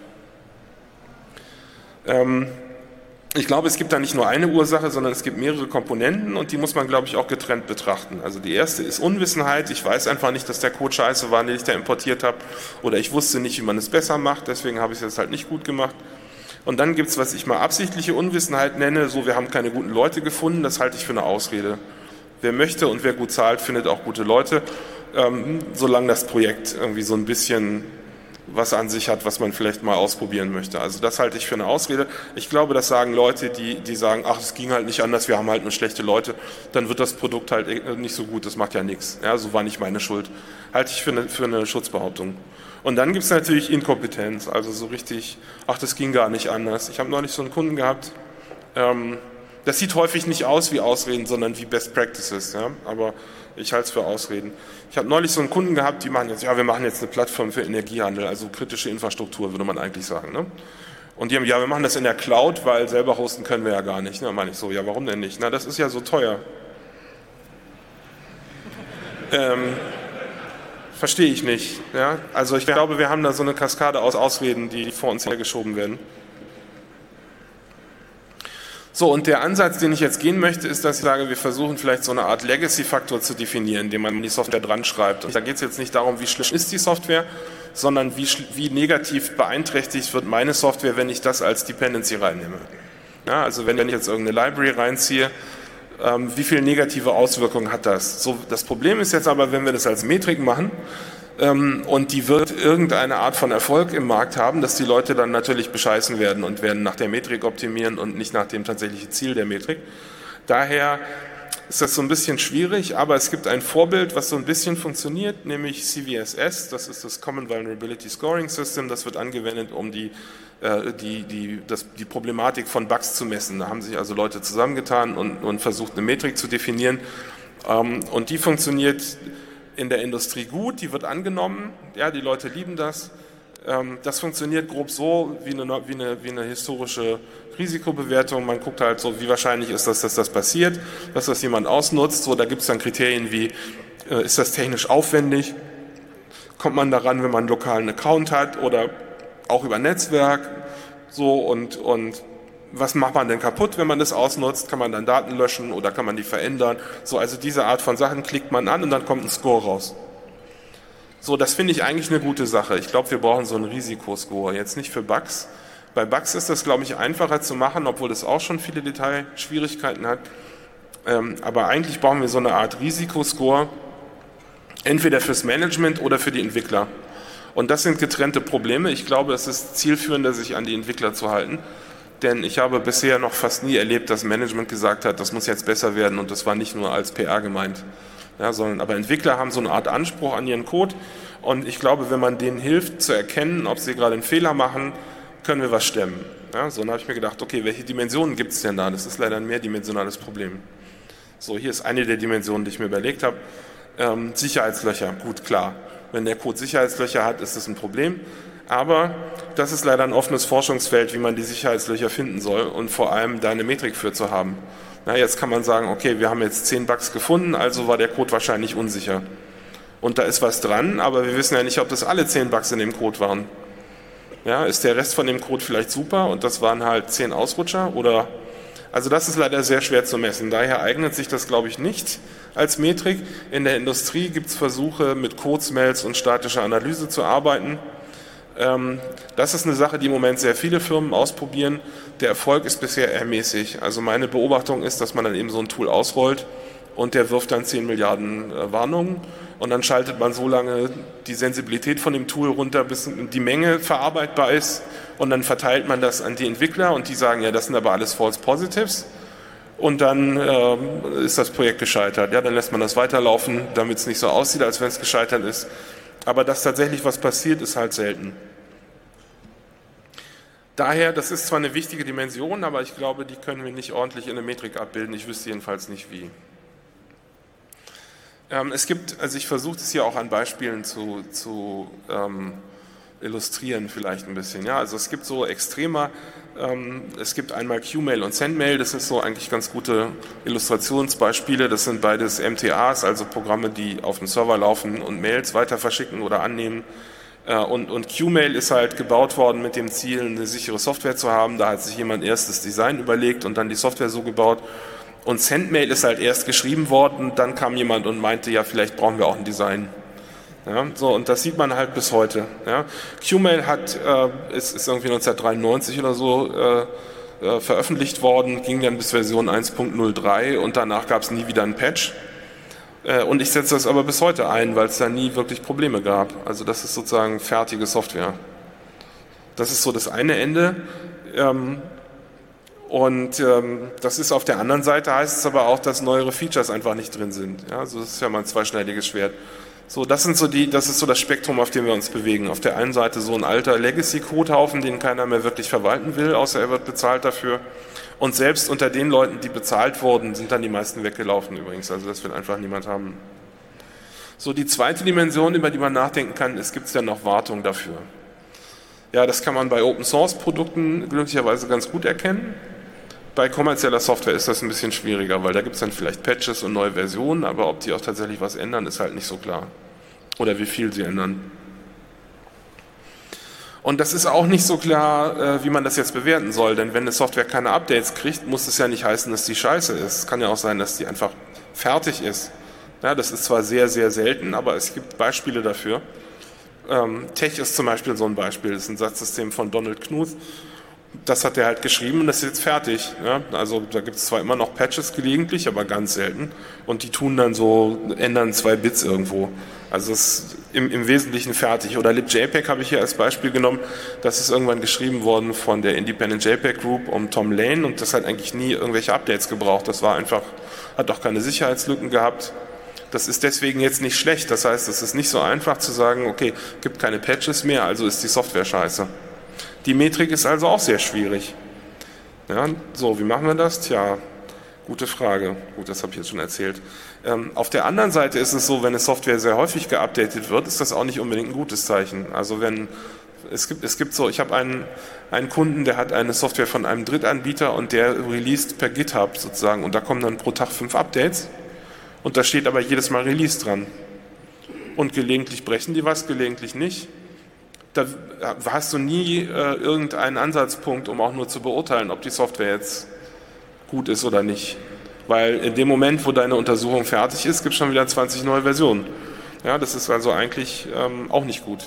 Ähm, ich glaube, es gibt da nicht nur eine Ursache, sondern es gibt mehrere Komponenten und die muss man, glaube ich, auch getrennt betrachten. Also die erste ist Unwissenheit. Ich weiß einfach nicht, dass der Code scheiße war, den ich da importiert habe, oder ich wusste nicht, wie man es besser macht, deswegen habe ich es jetzt halt nicht gut gemacht. Und dann gibt es, was ich mal absichtliche Unwissenheit nenne, so wir haben keine guten Leute gefunden, das halte ich für eine Ausrede. Wer möchte und wer gut zahlt, findet auch gute Leute, ähm, solange das Projekt irgendwie so ein bisschen was an sich hat, was man vielleicht mal ausprobieren möchte. Also das halte ich für eine Ausrede. Ich glaube, das sagen Leute, die, die sagen, ach, es ging halt nicht anders, wir haben halt nur schlechte Leute, dann wird das Produkt halt nicht so gut, das macht ja nichts. Ja, so war nicht meine Schuld. Halte ich für eine, für eine Schutzbehauptung. Und dann gibt es natürlich Inkompetenz, also so richtig, ach, das ging gar nicht anders. Ich habe neulich so einen Kunden gehabt, ähm, das sieht häufig nicht aus wie Ausreden, sondern wie Best Practices, ja? Aber ich halte es für Ausreden. Ich habe neulich so einen Kunden gehabt, die machen jetzt, ja, wir machen jetzt eine Plattform für Energiehandel, also kritische Infrastruktur, würde man eigentlich sagen. Ne? Und die haben, ja, wir machen das in der Cloud, weil selber hosten können wir ja gar nicht. Ne? Da meine ich so, ja, warum denn nicht? Na, das ist ja so teuer. ähm, verstehe ich nicht. Ja? Also ich glaube, wir haben da so eine Kaskade aus Ausreden, die vor uns hergeschoben werden. So, und der Ansatz, den ich jetzt gehen möchte, ist, dass ich sage, wir versuchen vielleicht so eine Art Legacy-Faktor zu definieren, indem man die Software dran schreibt. Und da geht es jetzt nicht darum, wie schlimm ist die Software, sondern wie, wie negativ beeinträchtigt wird meine Software, wenn ich das als Dependency reinnehme. Ja, also wenn, wenn ich jetzt irgendeine Library reinziehe, ähm, wie viele negative Auswirkungen hat das? So, das Problem ist jetzt aber, wenn wir das als Metrik machen, und die wird irgendeine Art von Erfolg im Markt haben, dass die Leute dann natürlich bescheißen werden und werden nach der Metrik optimieren und nicht nach dem tatsächlichen Ziel der Metrik. Daher ist das so ein bisschen schwierig, aber es gibt ein Vorbild, was so ein bisschen funktioniert, nämlich C V S S, das ist das Common Vulnerability Scoring System, das wird angewendet, um die, äh, die, die, das, die Problematik von Bugs zu messen. Da haben sich also Leute zusammengetan und, und versucht, eine Metrik zu definieren, ähm, und die funktioniert in der Industrie gut, die wird angenommen, ja, die Leute lieben das. Das funktioniert grob so wie eine, wie eine, wie eine historische Risikobewertung. Man guckt halt so, wie wahrscheinlich ist das, dass das passiert, dass das jemand ausnutzt. So, da gibt es dann Kriterien wie, ist das technisch aufwendig, kommt man daran, wenn man einen lokalen Account hat oder auch über Netzwerk, so, und, und was macht man denn kaputt, wenn man das ausnutzt? Kann man dann Daten löschen oder kann man die verändern? So, also diese Art von Sachen klickt man an und dann kommt ein Score raus. So, das finde ich eigentlich eine gute Sache. Ich glaube, wir brauchen so einen Risikoscore. Jetzt nicht für Bugs. Bei Bugs ist das, glaube ich, einfacher zu machen, obwohl das auch schon viele Detailschwierigkeiten hat. Ähm, aber eigentlich brauchen wir so eine Art Risikoscore, entweder fürs Management oder für die Entwickler. Und das sind getrennte Probleme. Ich glaube, es ist zielführender, sich an die Entwickler zu halten. Denn ich habe bisher noch fast nie erlebt, dass Management gesagt hat, das muss jetzt besser werden, und das war nicht nur als P R gemeint. Ja, sondern, aber Entwickler haben so eine Art Anspruch an ihren Code, und ich glaube, wenn man denen hilft zu erkennen, ob sie gerade einen Fehler machen, können wir was stemmen. Ja, so, dann habe ich mir gedacht, okay, welche Dimensionen gibt es denn da? Das ist leider ein mehrdimensionales Problem. So, hier ist eine der Dimensionen, die ich mir überlegt habe. Ähm, Sicherheitslöcher, gut, klar. Wenn der Code Sicherheitslöcher hat, ist das ein Problem. Aber das ist leider ein offenes Forschungsfeld, wie man die Sicherheitslöcher finden soll und vor allem da eine Metrik für zu haben. Na, jetzt kann man sagen, okay, wir haben jetzt zehn Bugs gefunden, also war der Code wahrscheinlich unsicher. Und da ist was dran, aber wir wissen ja nicht, ob das alle zehn Bugs in dem Code waren. Ja, ist der Rest von dem Code vielleicht super und das waren halt zehn Ausrutscher, oder Also das ist leider sehr schwer zu messen. Daher eignet sich das, glaube ich, nicht als Metrik. In der Industrie gibt es Versuche, mit Code-Smells und statischer Analyse zu arbeiten. Das ist eine Sache, die im Moment sehr viele Firmen ausprobieren. Der Erfolg ist bisher eher mäßig. Also meine Beobachtung ist, dass man dann eben so ein Tool ausrollt und der wirft dann zehn Milliarden Warnungen und dann schaltet man so lange die Sensibilität von dem Tool runter, bis die Menge verarbeitbar ist und dann verteilt man das an die Entwickler und die sagen, ja, das sind aber alles False Positives und dann äh, ist das Projekt gescheitert. Ja, dann lässt man das weiterlaufen, damit es nicht so aussieht, als wenn es gescheitert ist. Aber dass tatsächlich was passiert, ist halt selten. Daher, das ist zwar eine wichtige Dimension, aber ich glaube, die können wir nicht ordentlich in der Metrik abbilden. Ich wüsste jedenfalls nicht wie. Ähm, es gibt, also ich versuche es hier auch an Beispielen zu, zu ähm, illustrieren vielleicht ein bisschen. Ja, also es gibt so Extremer, ähm, es gibt einmal Qmail und Sendmail, das sind so eigentlich ganz gute Illustrationsbeispiele. Das sind beides M T As, also Programme, die auf dem Server laufen und Mails weiter verschicken oder annehmen. Äh, und, und Qmail ist halt gebaut worden mit dem Ziel, eine sichere Software zu haben. Da hat sich jemand erst das Design überlegt und dann die Software so gebaut. Und Sendmail ist halt erst geschrieben worden, dann kam jemand und meinte, ja, vielleicht brauchen wir auch ein Design. Ja, so, und das sieht man halt bis heute. Ja. Qmail hat, äh, ist, ist irgendwie neunzehnhundertdreiundneunzig oder so äh, äh, veröffentlicht worden, ging dann bis Version eins Punkt null drei und danach gab es nie wieder einen Patch. Äh, und ich setze das aber bis heute ein, weil es da nie wirklich Probleme gab. Also das ist sozusagen fertige Software. Das ist so das eine Ende. Ähm, Und ähm, das ist auf der anderen Seite, heißt es aber auch, dass neuere Features einfach nicht drin sind. Ja, also das ist ja mal ein zweischneidiges Schwert. So, das sind so die, das ist so das Spektrum, auf dem wir uns bewegen. Auf der einen Seite so ein alter Legacy-Codehaufen, den keiner mehr wirklich verwalten will, außer er wird bezahlt dafür. Und selbst unter den Leuten, die bezahlt wurden, sind dann die meisten weggelaufen übrigens. Also das will einfach niemand haben. So, die zweite Dimension, über die man nachdenken kann, ist, gibt es denn noch Wartung dafür? Ja, das kann man bei Open-Source-Produkten glücklicherweise ganz gut erkennen. Bei kommerzieller Software ist das ein bisschen schwieriger, weil da gibt es dann vielleicht Patches und neue Versionen, aber ob die auch tatsächlich was ändern, ist halt nicht so klar. Oder wie viel sie ändern. Und das ist auch nicht so klar, wie man das jetzt bewerten soll, denn wenn eine Software keine Updates kriegt, muss es ja nicht heißen, dass die scheiße ist. Es kann ja auch sein, dass die einfach fertig ist. Ja, das ist zwar sehr, sehr selten, aber es gibt Beispiele dafür. Ähm, Tech ist zum Beispiel so ein Beispiel, das ist ein Satzsystem von Donald Knuth. Das hat er halt geschrieben und das ist jetzt fertig. Ja? Also da gibt es zwar immer noch Patches gelegentlich, aber ganz selten. Und die tun dann so, ändern zwei Bits irgendwo. Also es ist im, im Wesentlichen fertig. Oder libjpeg habe ich hier als Beispiel genommen. Das ist irgendwann geschrieben worden von der Independent JPEG Group um Tom Lane und das hat eigentlich nie irgendwelche Updates gebraucht. Das war einfach, hat auch keine Sicherheitslücken gehabt. Das ist deswegen jetzt nicht schlecht. Das heißt, es ist nicht so einfach zu sagen, okay, gibt keine Patches mehr, also ist die Software scheiße. Die Metrik ist also auch sehr schwierig. Ja, so, wie machen wir das? Tja, gute Frage. Gut, das habe ich jetzt schon erzählt. Ähm, auf der anderen Seite ist es so, wenn eine Software sehr häufig geupdatet wird, ist das auch nicht unbedingt ein gutes Zeichen. Also wenn es gibt, es gibt so, ich habe einen, einen Kunden, der hat eine Software von einem Drittanbieter und der released per GitHub sozusagen und da kommen dann pro Tag fünf Updates und da steht aber jedes Mal Release dran. Und gelegentlich brechen die was, gelegentlich nicht. Da hast du nie äh, irgendeinen Ansatzpunkt, um auch nur zu beurteilen, ob die Software jetzt gut ist oder nicht. Weil in dem Moment, wo deine Untersuchung fertig ist, gibt es schon wieder zwanzig neue Versionen. Ja, das ist also eigentlich ähm, auch nicht gut.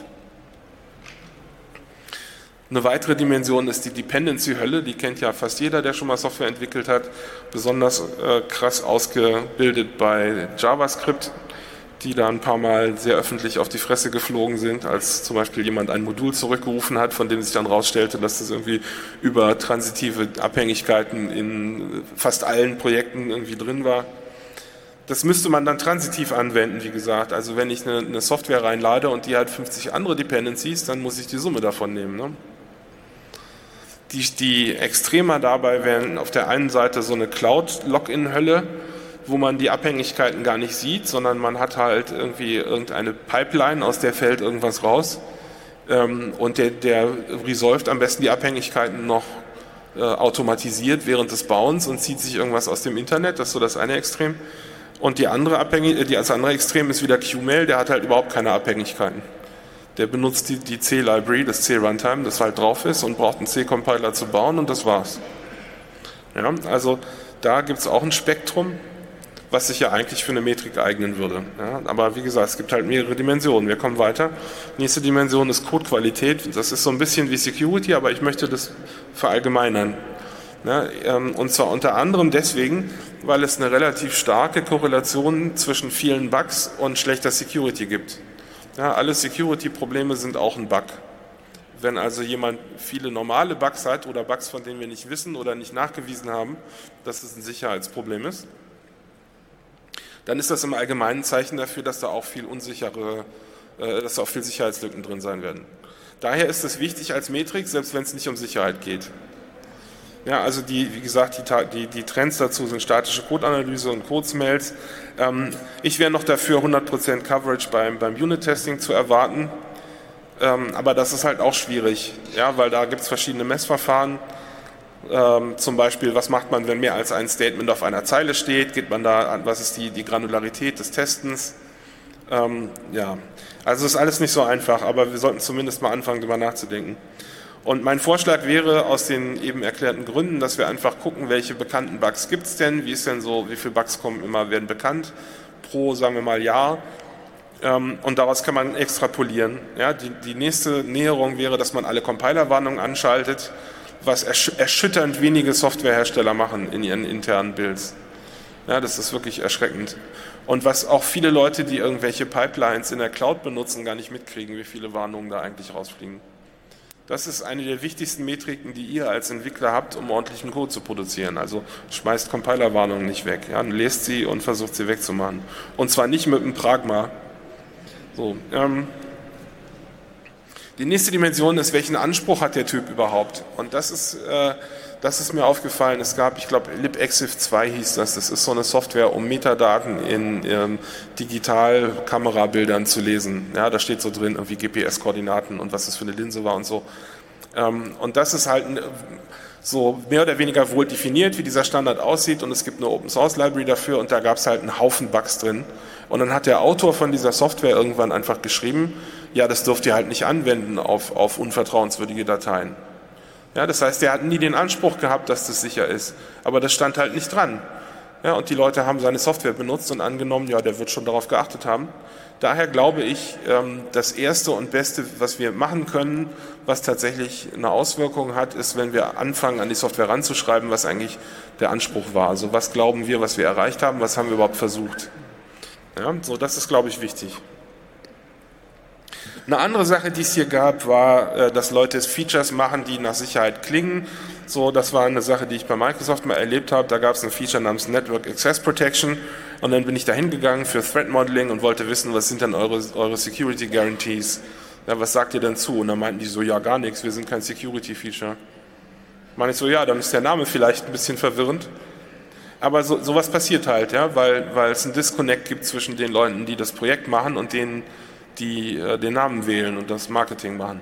Eine weitere Dimension ist die Dependency-Hölle. Die kennt ja fast jeder, der schon mal Software entwickelt hat. Besonders äh, krass ausgebildet bei JavaScript, die da ein paar Mal sehr öffentlich auf die Fresse geflogen sind, als zum Beispiel jemand ein Modul zurückgerufen hat, von dem sich dann rausstellte, dass das irgendwie über transitive Abhängigkeiten in fast allen Projekten irgendwie drin war. Das müsste man dann transitiv anwenden, wie gesagt. Also wenn ich eine, eine Software reinlade und die hat fünfzig andere Dependencies, dann muss ich die Summe davon nehmen. Ne? Die, die Extremer dabei wären auf der einen Seite so eine Cloud-Login-Hölle, wo man die Abhängigkeiten gar nicht sieht, sondern man hat halt irgendwie irgendeine Pipeline, aus der fällt irgendwas raus ähm, und der, der resolved am besten die Abhängigkeiten noch äh, automatisiert während des Bauens und zieht sich irgendwas aus dem Internet, das ist so das eine Extrem. Und die andere Abhängig- die, das andere Extrem ist wieder Qmail, der hat halt überhaupt keine Abhängigkeiten. Der benutzt die, die C-Library, das C-Runtime, das halt drauf ist und braucht einen C-Compiler zu bauen und das war's. Ja, also da gibt es auch ein Spektrum, was sich ja eigentlich für eine Metrik eignen würde. Ja, aber wie gesagt, es gibt halt mehrere Dimensionen. Wir kommen weiter. Nächste Dimension ist Codequalität. Das ist so ein bisschen wie Security, aber ich möchte das verallgemeinern. Ja, und zwar unter anderem deswegen, weil es eine relativ starke Korrelation zwischen vielen Bugs und schlechter Security gibt. Ja, alle Security-Probleme sind auch ein Bug. Wenn also jemand viele normale Bugs hat oder Bugs, von denen wir nicht wissen oder nicht nachgewiesen haben, dass es ein Sicherheitsproblem ist, dann ist das im Allgemeinen ein Zeichen dafür, dass da auch viel unsichere, äh, dass da auch viel Sicherheitslücken drin sein werden. Daher ist es wichtig als Metrik, selbst wenn es nicht um Sicherheit geht. Ja, also die, wie gesagt, die, die, die Trends dazu sind statische Codeanalyse und Codesmells. Ähm, ich wäre noch dafür, hundert Prozent Coverage beim, beim Unit-Testing zu erwarten. Ähm, aber das ist halt auch schwierig, ja, weil da gibt es verschiedene Messverfahren. Ähm, zum Beispiel, was macht man, wenn mehr als ein Statement auf einer Zeile steht? Geht man da an, was ist die, die Granularität des Testens? Ähm, ja, also ist alles nicht so einfach, aber wir sollten zumindest mal anfangen, darüber nachzudenken. Und mein Vorschlag wäre aus den eben erklärten Gründen, dass wir einfach gucken, welche bekannten Bugs gibt es denn, wie ist denn so, wie viele Bugs kommen immer, werden bekannt pro, sagen wir mal, Jahr. Ähm, und daraus kann man extrapolieren. Ja, die, die nächste Näherung wäre, dass man alle Compiler-Warnungen anschaltet, was ersch erschütternd wenige Softwarehersteller machen in ihren internen Builds. Ja, das ist wirklich erschreckend. Und was auch viele Leute, die irgendwelche Pipelines in der Cloud benutzen, gar nicht mitkriegen, wie viele Warnungen da eigentlich rausfliegen. Das ist eine der wichtigsten Metriken, die ihr als Entwickler habt, um ordentlichen Code zu produzieren. Also schmeißt Compiler-Warnungen nicht weg. Ja, lest sie und versucht sie wegzumachen. Und zwar nicht mit einem Pragma. So, ähm, die nächste Dimension ist, welchen Anspruch hat der Typ überhaupt? Und das ist, äh, das ist mir aufgefallen. Es gab, ich glaube, libexif zwei hieß das. Das ist so eine Software, um Metadaten in ähm, Digital-Kamerabildern zu lesen. Ja, da steht so drin, irgendwie G P S-Koordinaten und was das für eine Linse war und so. Ähm, und das ist halt ein, so mehr oder weniger wohl definiert, wie dieser Standard aussieht. Und es gibt eine Open-Source-Library dafür und da gab es halt einen Haufen Bugs drin. Und dann hat der Autor von dieser Software irgendwann einfach geschrieben, ja, das dürft ihr halt nicht anwenden auf, auf unvertrauenswürdige Dateien. Ja, das heißt, der hat nie den Anspruch gehabt, dass das sicher ist. Aber das stand halt nicht dran. Ja, und die Leute haben seine Software benutzt und angenommen, ja, der wird schon darauf geachtet haben. Daher glaube ich, das Erste und Beste, was wir machen können, was tatsächlich eine Auswirkung hat, ist, wenn wir anfangen, an die Software ranzuschreiben, was eigentlich der Anspruch war. Also was glauben wir, was wir erreicht haben, was haben wir überhaupt versucht. Ja, so, das ist, glaube ich, wichtig. Eine andere Sache, die es hier gab, war, dass Leute Features machen, die nach Sicherheit klingen. So, das war eine Sache, die ich bei Microsoft mal erlebt habe. Da gab es ein Feature namens Network Access Protection und dann bin ich da hingegangen für Threat Modeling und wollte wissen, was sind denn eure, eure Security Guarantees? Ja, was sagt ihr denn zu? Und dann meinten die so, ja, gar nichts, wir sind kein Security Feature. Meine ich so, ja, dann ist der Name vielleicht ein bisschen verwirrend. Aber so, sowas passiert halt, ja, weil, weil es einen Disconnect gibt zwischen den Leuten, die das Projekt machen und denen, die äh, den Namen wählen und das Marketing machen.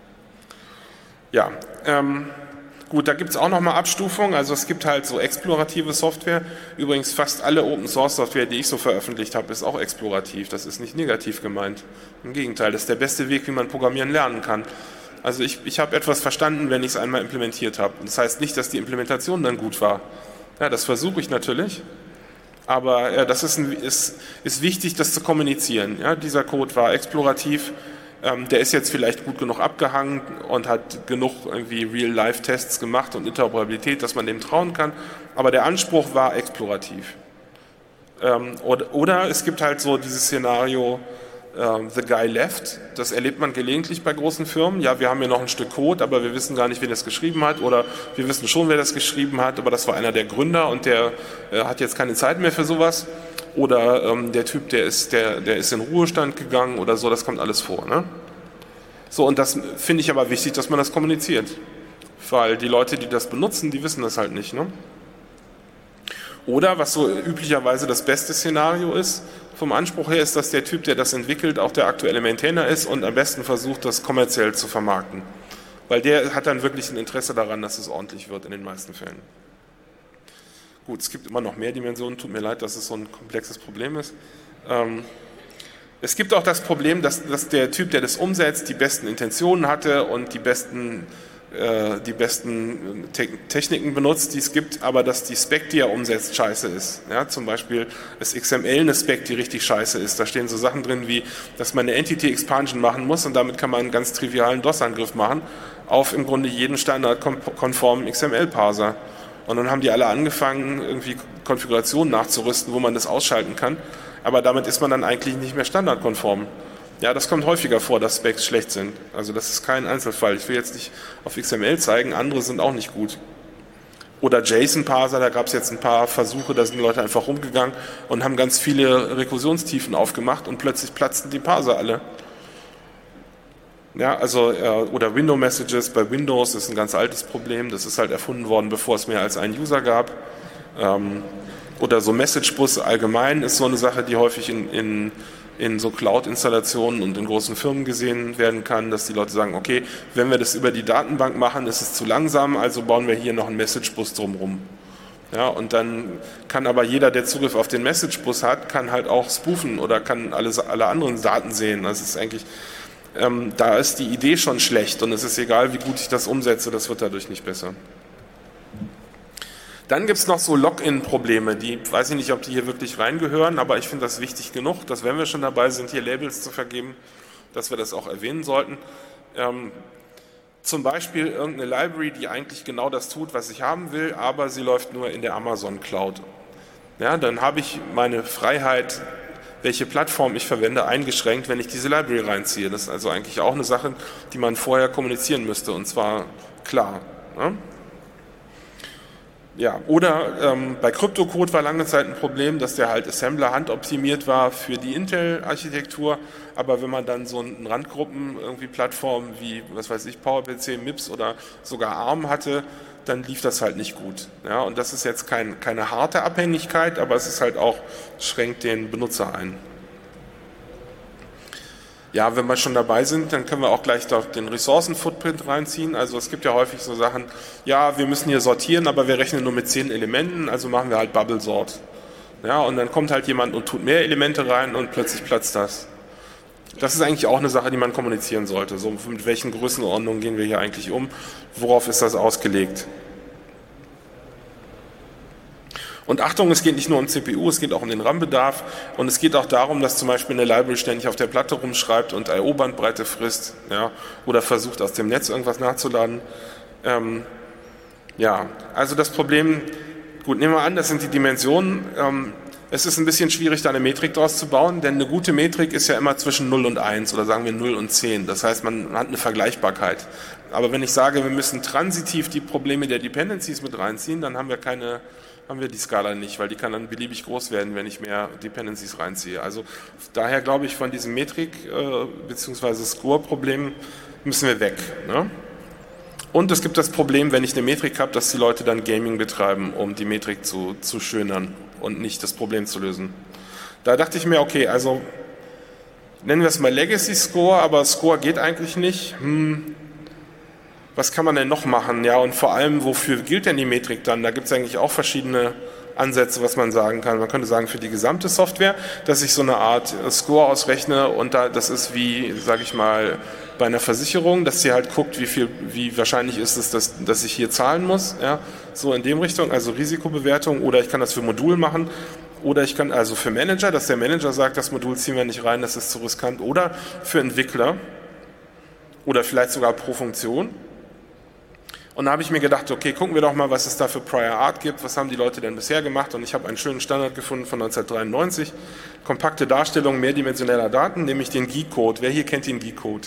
Ja, ähm, gut, da gibt es auch nochmal Abstufungen, also es gibt halt so explorative Software. Übrigens fast alle Open-Source-Software, die ich so veröffentlicht habe, ist auch explorativ, das ist nicht negativ gemeint. Im Gegenteil, das ist der beste Weg, wie man Programmieren lernen kann. Also ich, ich habe etwas verstanden, wenn ich es einmal implementiert habe. Das heißt nicht, dass die Implementation dann gut war. Ja, das versuche ich natürlich. Aber ja, das ist, ein, ist, ist wichtig, das zu kommunizieren. Ja, dieser Code war explorativ, ähm, der ist jetzt vielleicht gut genug abgehangen und hat genug irgendwie Real-Life-Tests gemacht und Interoperabilität, dass man dem trauen kann. Aber der Anspruch war explorativ. Ähm, oder, oder es gibt halt so dieses Szenario, ähm, the guy left. Das erlebt man gelegentlich bei großen Firmen. Ja, wir haben hier noch ein Stück Code, aber wir wissen gar nicht, wer das geschrieben hat. Oder wir wissen schon, wer das geschrieben hat, aber das war einer der Gründer und der äh, hat jetzt keine Zeit mehr für sowas. Oder ähm, der Typ, der ist, der, der ist in Ruhestand gegangen oder so, das kommt alles vor. Ne? So, und das finde ich aber wichtig, dass man das kommuniziert. Weil die Leute, die das benutzen, die wissen das halt nicht. Ne? Oder, was so üblicherweise das beste Szenario ist, vom Anspruch her ist, dass der Typ, der das entwickelt, auch der aktuelle Maintainer ist und am besten versucht, das kommerziell zu vermarkten. Weil der hat dann wirklich ein Interesse daran, dass es ordentlich wird in den meisten Fällen. Gut, es gibt immer noch mehr Dimensionen, tut mir leid, dass es so ein komplexes Problem ist. Ähm, es gibt auch das Problem, dass, dass der Typ, der das umsetzt, die besten Intentionen hatte und die besten die besten Te- Techniken benutzt, die es gibt, aber dass die Spec, die er umsetzt, scheiße ist. Ja, zum Beispiel ist X M L eine Spec, die richtig scheiße ist. Da stehen so Sachen drin wie, dass man eine Entity Expansion machen muss und damit kann man einen ganz trivialen DOS-Angriff machen auf im Grunde jeden standardkonformen X M L-Parser. Und dann haben die alle angefangen, irgendwie Konfigurationen nachzurüsten, wo man das ausschalten kann. Aber damit ist man dann eigentlich nicht mehr standardkonform. Ja, das kommt häufiger vor, dass Specs schlecht sind. Also das ist kein Einzelfall. Ich will jetzt nicht auf X M L zeigen, andere sind auch nicht gut. Oder JSON-Parser, da gab es jetzt ein paar Versuche, da sind Leute einfach rumgegangen und haben ganz viele Rekursionstiefen aufgemacht und plötzlich platzten die Parser alle. Ja, also, oder Window-Messages bei Windows, das ist ein ganz altes Problem, das ist halt erfunden worden, bevor es mehr als einen User gab. Oder so Message-Bus allgemein ist so eine Sache, die häufig in, in in so Cloud-Installationen und in großen Firmen gesehen werden kann, dass die Leute sagen, okay, wenn wir das über die Datenbank machen, ist es zu langsam, also bauen wir hier noch einen Message-Bus drumherum. Ja, und dann kann aber jeder, der Zugriff auf den Message-Bus hat, kann halt auch spoofen oder kann alles, alle anderen Daten sehen. Das ist eigentlich, ähm, da ist die Idee schon schlecht und es ist egal, wie gut ich das umsetze, das wird dadurch nicht besser. Dann gibt es noch so Login-Probleme, die weiß ich nicht, ob die hier wirklich reingehören, aber ich finde das wichtig genug, dass wenn wir schon dabei sind, hier Labels zu vergeben, dass wir das auch erwähnen sollten. Ähm, zum Beispiel irgendeine Library, die eigentlich genau das tut, was ich haben will, aber sie läuft nur in der Amazon Cloud. Ja, dann habe ich meine Freiheit, welche Plattform ich verwende, eingeschränkt, wenn ich diese Library reinziehe. Das ist also eigentlich auch eine Sache, die man vorher kommunizieren müsste, und zwar klar. Ne? Ja, oder ähm, bei Kryptocode war lange Zeit ein Problem, dass der halt Assembler handoptimiert war für die Intel-Architektur, aber wenn man dann so einen Randgruppen irgendwie Plattformen wie, was weiß ich, PowerPC, M I P S oder sogar ARM hatte, dann lief das halt nicht gut. Ja, und das ist jetzt kein, keine harte Abhängigkeit, aber es ist halt auch, schränkt den Benutzer ein. Ja, wenn wir schon dabei sind, dann können wir auch gleich den Ressourcen-Footprint reinziehen. Also es gibt ja häufig so Sachen, ja, wir müssen hier sortieren, aber wir rechnen nur mit zehn Elementen, also machen wir halt Bubble Sort. Ja, und dann kommt halt jemand und tut mehr Elemente rein und plötzlich platzt das. Das ist eigentlich auch eine Sache, die man kommunizieren sollte. So, mit welchen Größenordnungen gehen wir hier eigentlich um? Worauf ist das ausgelegt? Und Achtung, es geht nicht nur um C P U, es geht auch um den RAM-Bedarf und es geht auch darum, dass zum Beispiel eine Library ständig auf der Platte rumschreibt und I O-Bandbreite frisst, ja, oder versucht aus dem Netz irgendwas nachzuladen. Ähm, ja, also das Problem, gut, nehmen wir an, das sind die Dimensionen. Ähm, es ist ein bisschen schwierig, da eine Metrik draus zu bauen, denn eine gute Metrik ist ja immer zwischen null und eins oder sagen wir null und zehn. Das heißt, man hat eine Vergleichbarkeit. Aber wenn ich sage, wir müssen transitiv die Probleme der Dependencies mit reinziehen, dann haben wir keine haben wir die Skala nicht, weil die kann dann beliebig groß werden, wenn ich mehr Dependencies reinziehe. Also daher glaube ich, von diesem Metrik- äh, bzw. Score-Problem müssen wir weg. Ne? Und es gibt das Problem, wenn ich eine Metrik habe, dass die Leute dann Gaming betreiben, um die Metrik zu, zu schönern und nicht das Problem zu lösen. Da dachte ich mir, okay, also nennen wir es mal Legacy Score, aber Score geht eigentlich nicht. Hm. Was kann man denn noch machen? Ja, und vor allem, wofür gilt denn die Metrik dann? Da gibt es eigentlich auch verschiedene Ansätze, was man sagen kann. Man könnte sagen, für die gesamte Software, dass ich so eine Art Score ausrechne und da, das ist wie, sage ich mal, bei einer Versicherung, dass sie halt guckt, wie viel, wie wahrscheinlich ist es, dass, dass ich hier zahlen muss. Ja, so in dem Richtung, also Risikobewertung, oder ich kann das für Modul machen. Oder ich kann also für Manager, dass der Manager sagt, das Modul ziehen wir nicht rein, das ist zu riskant. Oder für Entwickler oder vielleicht sogar pro Funktion. Und da habe ich mir gedacht, okay, gucken wir doch mal, was es da für Prior Art gibt, was haben die Leute denn bisher gemacht, und ich habe einen schönen Standard gefunden von neunzehnhundertdreiundneunzig, kompakte Darstellung mehrdimensioneller Daten, nämlich den G-Code. Wer hier kennt den G-Code?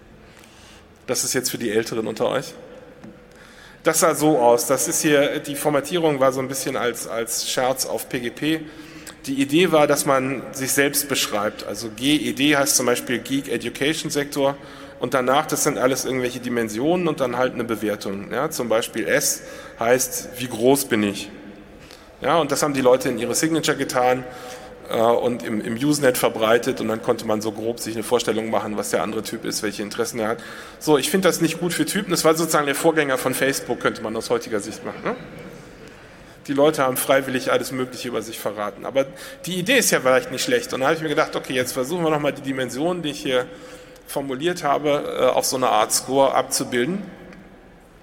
Das ist jetzt für die Älteren unter euch. Das sah so aus, das ist hier, die Formatierung war so ein bisschen als, als Scherz auf P G P. Die Idee war, dass man sich selbst beschreibt, also G E D heißt zum Beispiel Geek Education Sektor. Und danach, das sind alles irgendwelche Dimensionen und dann halt eine Bewertung. Ja, zum Beispiel S heißt, wie groß bin ich? Ja, und das haben die Leute in ihre Signature getan äh, und im, im Usenet verbreitet, und dann konnte man so grob sich eine Vorstellung machen, was der andere Typ ist, welche Interessen er hat. So, ich finde das nicht gut für Typen. Das war sozusagen der Vorgänger von Facebook, könnte man aus heutiger Sicht machen. Ne? Die Leute haben freiwillig alles Mögliche über sich verraten. Aber die Idee ist ja vielleicht nicht schlecht. Und da habe ich mir gedacht, okay, jetzt versuchen wir nochmal die Dimensionen, die ich hier formuliert habe, auf so eine Art Score abzubilden.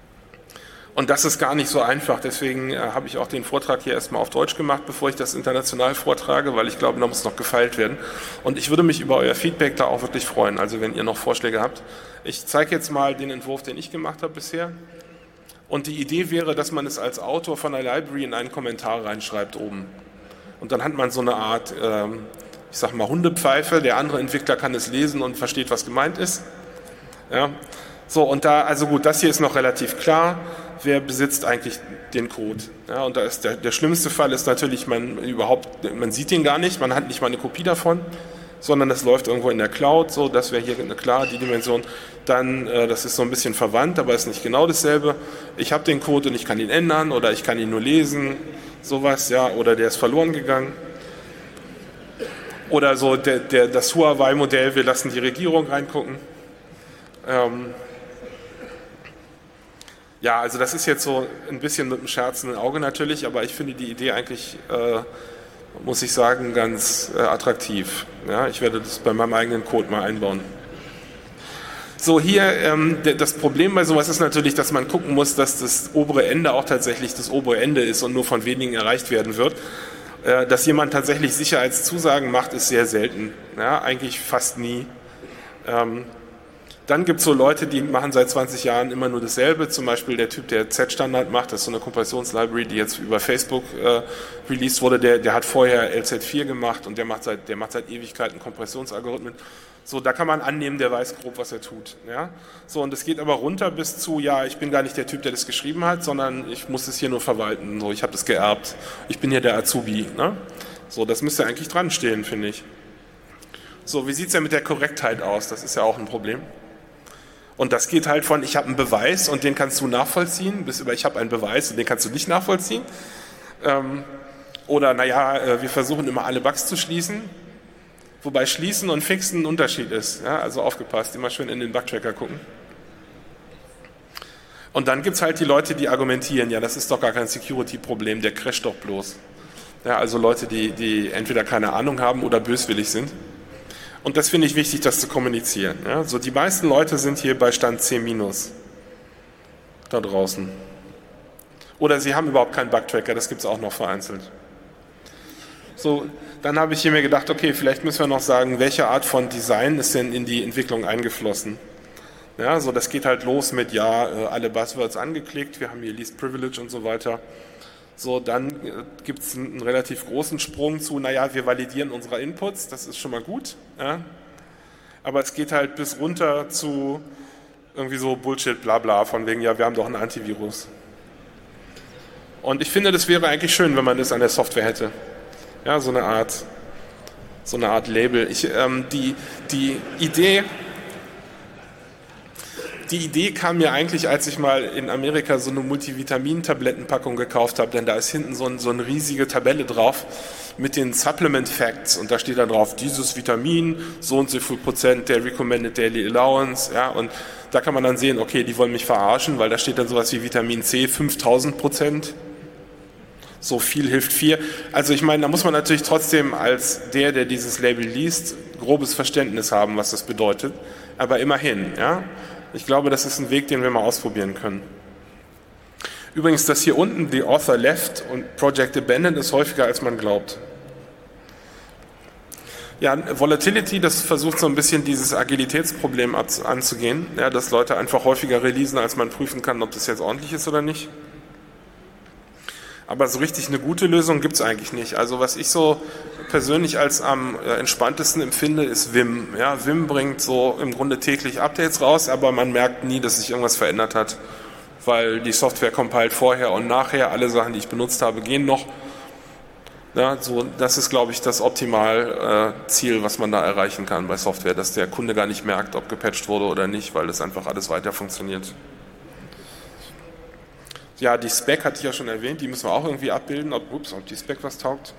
Und das ist gar nicht so einfach, deswegen äh, habe ich auch den Vortrag hier erstmal auf Deutsch gemacht, bevor ich das international vortrage, weil ich glaube, da muss noch gefeilt werden. Und ich würde mich über euer Feedback da auch wirklich freuen, also wenn ihr noch Vorschläge habt. Ich zeige jetzt mal den Entwurf, den ich gemacht habe bisher. Und die Idee wäre, dass man es als Autor von der Library in einen Kommentar reinschreibt oben. Und dann hat man so eine Art, ähm, ich sag mal, Hundepfeife, der andere Entwickler kann es lesen und versteht, was gemeint ist. Ja. So, und da, also gut, das hier ist noch relativ klar. Wer besitzt eigentlich den Code? Ja, und da ist der, der schlimmste Fall ist natürlich, man überhaupt, man sieht den gar nicht, man hat nicht mal eine Kopie davon, sondern das läuft irgendwo in der Cloud, so, das wäre hier eine, klar die Dimension. Dann, äh, das ist so ein bisschen verwandt, aber ist nicht genau dasselbe. Ich habe den Code und ich kann ihn ändern oder ich kann ihn nur lesen, sowas, ja, oder der ist verloren gegangen. Oder so der, der, das Huawei-Modell, wir lassen die Regierung reingucken. Ähm, Ja, also das ist jetzt so ein bisschen mit einem scherzenden Auge natürlich, aber ich finde die Idee eigentlich, äh, muss ich sagen, ganz äh, attraktiv. Ja, ich werde das bei meinem eigenen Code mal einbauen. So, hier, ähm, das Problem bei sowas ist natürlich, dass man gucken muss, dass das obere Ende auch tatsächlich das obere Ende ist und nur von wenigen erreicht werden wird. Äh, dass jemand tatsächlich Sicherheitszusagen macht, ist sehr selten. Ja, eigentlich fast nie. Ähm, Dann gibt es so Leute, die machen seit zwanzig Jahren immer nur dasselbe, zum Beispiel der Typ, der Z-Standard macht, das ist so eine Kompressionslibrary, die jetzt über Facebook äh, released wurde, der, der hat vorher L Z vier gemacht und der macht seit, der macht seit Ewigkeiten Kompressionsalgorithmen. So, da kann man annehmen, der weiß grob, was er tut. Ja? So, und es geht aber runter bis zu, ja, ich bin gar nicht der Typ, der das geschrieben hat, sondern ich muss es hier nur verwalten, so, ich habe das geerbt, ich bin hier der Azubi. Ne? So, das müsste eigentlich dran stehen, finde ich. So, wie sieht es denn mit der Korrektheit aus? Das ist ja auch ein Problem. Und das geht halt von, ich habe einen Beweis und den kannst du nachvollziehen, bis über, ich habe einen Beweis und den kannst du nicht nachvollziehen. Ähm, oder, naja, wir versuchen immer alle Bugs zu schließen, wobei schließen und fixen ein Unterschied ist. Ja, also aufgepasst, immer schön in den Bugtracker gucken. Und dann gibt es halt die Leute, die argumentieren, ja, das ist doch gar kein Security-Problem, der crasht doch bloß. Ja, also Leute, die, die entweder keine Ahnung haben oder böswillig sind. Und das finde ich wichtig, das zu kommunizieren. Ja, so die meisten Leute sind hier bei Stand C minus da draußen. Oder sie haben überhaupt keinen Bugtracker, das gibt es auch noch vereinzelt. So, dann habe ich hier mir gedacht, okay, vielleicht müssen wir noch sagen, welche Art von Design ist denn in die Entwicklung eingeflossen. Ja, so das geht halt los mit, ja, alle Buzzwords angeklickt, wir haben hier Least Privilege und so weiter. So, dann gibt es einen relativ großen Sprung zu, naja, wir validieren unsere Inputs, das ist schon mal gut. Ja? Aber es geht halt bis runter zu irgendwie so Bullshit, bla bla, von wegen, ja, wir haben doch ein Antivirus. Und ich finde, das wäre eigentlich schön, wenn man das an der Software hätte. Ja, so eine Art, so eine Art Label. Ich, ähm, die, die Idee... Die Idee kam mir eigentlich, als ich mal in Amerika so eine Multivitamin-Tablettenpackung gekauft habe, denn da ist hinten so, ein, so eine riesige Tabelle drauf mit den Supplement Facts und da steht dann drauf, dieses Vitamin, so und so viel Prozent der Recommended Daily Allowance, ja, und da kann man dann sehen, okay, die wollen mich verarschen, weil da steht dann sowas wie Vitamin C, fünftausend Prozent, so viel hilft vier. Also ich meine, da muss man natürlich trotzdem als der, der dieses Label liest, grobes Verständnis haben, was das bedeutet, aber immerhin, ja. Ich glaube, das ist ein Weg, den wir mal ausprobieren können. Übrigens, das hier unten, The Author Left und Project Abandoned, ist häufiger, als man glaubt. Ja, Volatility, das versucht so ein bisschen dieses Agilitätsproblem anzugehen, ja, dass Leute einfach häufiger releasen, als man prüfen kann, ob das jetzt ordentlich ist oder nicht. Aber so richtig eine gute Lösung gibt es eigentlich nicht. Also was ich so persönlich als am entspanntesten empfinde, ist Vim. Ja, Vim bringt so im Grunde täglich Updates raus, aber man merkt nie, dass sich irgendwas verändert hat, weil die Software compiled vorher und nachher. Alle Sachen, die ich benutzt habe, gehen noch. Ja, so, das ist, glaube ich, das optimale äh, Ziel, was man da erreichen kann bei Software, dass der Kunde gar nicht merkt, ob gepatcht wurde oder nicht, weil das einfach alles weiter funktioniert. Ja, die Spec hatte ich ja schon erwähnt, die müssen wir auch irgendwie abbilden, ob, ups, ob die Spec was taugt.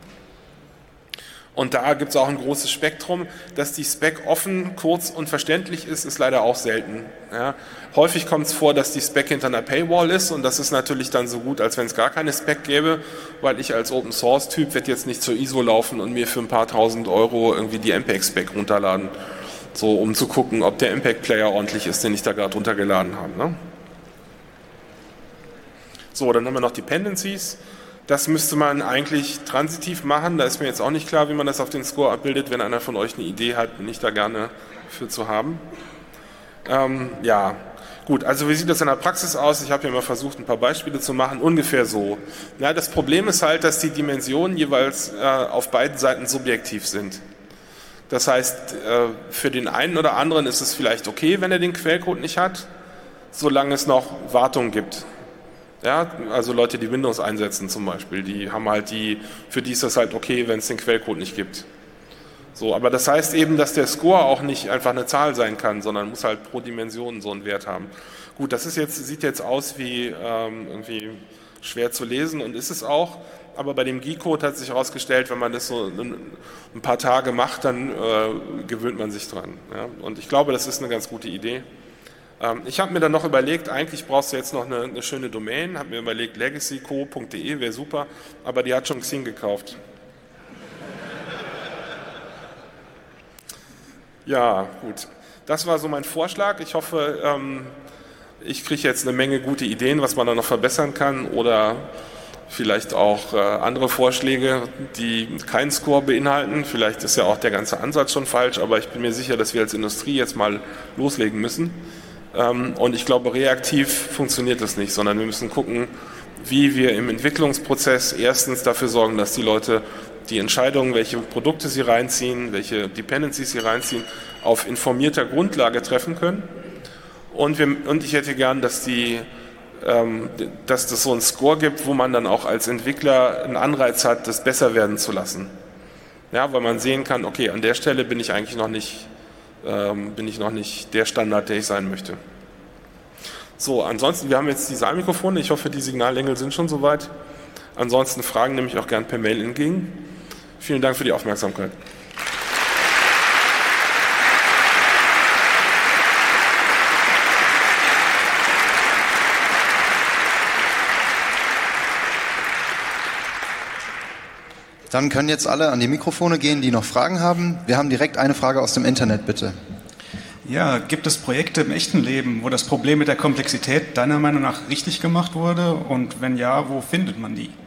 Und da gibt es auch ein großes Spektrum. Dass die Spec offen, kurz und verständlich ist, ist leider auch selten. Ja. Häufig kommt es vor, dass die Spec hinter einer Paywall ist und das ist natürlich dann so gut, als wenn es gar keine Spec gäbe, weil ich als Open-Source-Typ werde jetzt nicht zur I S O laufen und mir für ein paar tausend Euro irgendwie die M P E G-Spec runterladen, so um zu gucken, ob der M P E G-Player ordentlich ist, den ich da gerade runtergeladen habe. Ne? So, dann haben wir noch Dependencies. Das müsste man eigentlich transitiv machen. Da ist mir jetzt auch nicht klar, wie man das auf den Score abbildet. Wenn einer von euch eine Idee hat, bin ich da gerne für zu haben. Ähm, ja, gut, also wie sieht das in der Praxis aus? Ich habe ja mal versucht, ein paar Beispiele zu machen. Ungefähr so. Ja, das Problem ist halt, dass die Dimensionen jeweils äh, auf beiden Seiten subjektiv sind. Das heißt, äh, für den einen oder anderen ist es vielleicht okay, wenn er den Quellcode nicht hat, solange es noch Wartung gibt. Ja, also Leute, die Windows einsetzen zum Beispiel, die haben halt die, für die ist das halt okay, wenn es den Quellcode nicht gibt. So, aber das heißt eben, dass der Score auch nicht einfach eine Zahl sein kann, sondern muss halt pro Dimension so einen Wert haben. Gut, das ist jetzt, sieht jetzt aus wie ähm, irgendwie schwer zu lesen und ist es auch, aber bei dem G-Code hat sich herausgestellt, wenn man das so ein paar Tage macht, dann äh, gewöhnt man sich dran. Ja? Und ich glaube, das ist eine ganz gute Idee. Ich habe mir dann noch überlegt, eigentlich brauchst du jetzt noch eine, eine schöne Domain, habe mir überlegt, legacyco punkt de wäre super, aber die hat schon Xing gekauft. Ja, gut. Das war so mein Vorschlag. Ich hoffe, ähm, ich kriege jetzt eine Menge gute Ideen, was man da noch verbessern kann oder vielleicht auch äh, andere Vorschläge, die keinen Score beinhalten. Vielleicht ist ja auch der ganze Ansatz schon falsch, aber ich bin mir sicher, dass wir als Industrie jetzt mal loslegen müssen. Und ich glaube, reaktiv funktioniert das nicht, sondern wir müssen gucken, wie wir im Entwicklungsprozess erstens dafür sorgen, dass die Leute die Entscheidungen, welche Produkte sie reinziehen, welche Dependencies sie reinziehen, auf informierter Grundlage treffen können. Und, wir, und ich hätte gern, dass, die, ähm, dass das so einen Score gibt, wo man dann auch als Entwickler einen Anreiz hat, das besser werden zu lassen. Ja, weil man sehen kann, okay, an der Stelle bin ich eigentlich noch nicht bin ich noch nicht der Standard, der ich sein möchte. So, ansonsten, wir haben jetzt die Saalmikrofone. Ich hoffe, die Signalengel sind schon soweit. Ansonsten Fragen nehme ich auch gern per Mail entgegen. Vielen Dank für die Aufmerksamkeit. Dann können jetzt alle an die Mikrofone gehen, die noch Fragen haben. Wir haben direkt eine Frage aus dem Internet, bitte. Ja, gibt es Projekte im echten Leben, wo das Problem mit der Komplexität deiner Meinung nach richtig gemacht wurde? Und wenn ja, wo findet man die?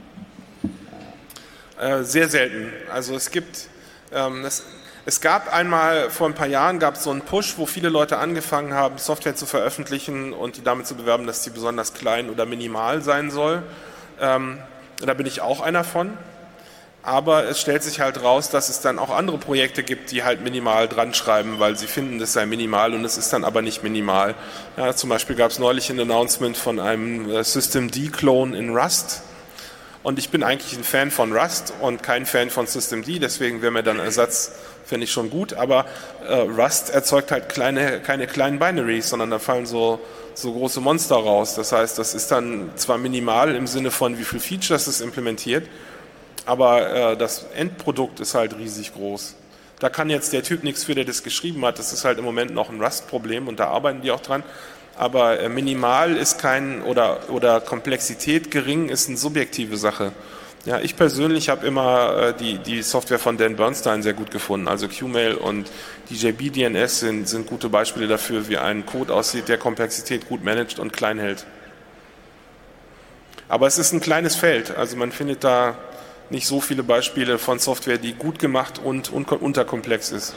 Äh, sehr selten. Also es gibt, ähm, es, es gab einmal, vor ein paar Jahren gab es so einen Push, wo viele Leute angefangen haben, Software zu veröffentlichen und die damit zu bewerben, dass sie besonders klein oder minimal sein soll. Ähm, da bin ich auch einer von. Aber es stellt sich halt raus, dass es dann auch andere Projekte gibt, die halt minimal dran schreiben, weil sie finden, das sei minimal und es ist dann aber nicht minimal. Ja, zum Beispiel gab es neulich ein Announcement von einem Systemd-Clone in Rust. Und ich bin eigentlich ein Fan von Rust und kein Fan von Systemd, deswegen wäre mir dann Ersatz, fände ich schon gut. Aber äh, Rust erzeugt halt kleine, keine kleinen Binaries, sondern da fallen so, so große Monster raus. Das heißt, das ist dann zwar minimal im Sinne von, wie viele Features es implementiert, aber äh, das Endprodukt ist halt riesig groß. Da kann jetzt der Typ nichts für, der das geschrieben hat. Das ist halt im Moment noch ein Rust-Problem und da arbeiten die auch dran. Aber äh, minimal ist kein, oder, oder Komplexität gering ist eine subjektive Sache. Ja, ich persönlich habe immer äh, die, die Software von Dan Bernstein sehr gut gefunden. Also Qmail und D J B D N S sind, sind gute Beispiele dafür, wie ein Code aussieht, der Komplexität gut managt und klein hält. Aber es ist ein kleines Feld. Also man findet da nicht so viele Beispiele von Software, die gut gemacht und un- unterkomplex ist.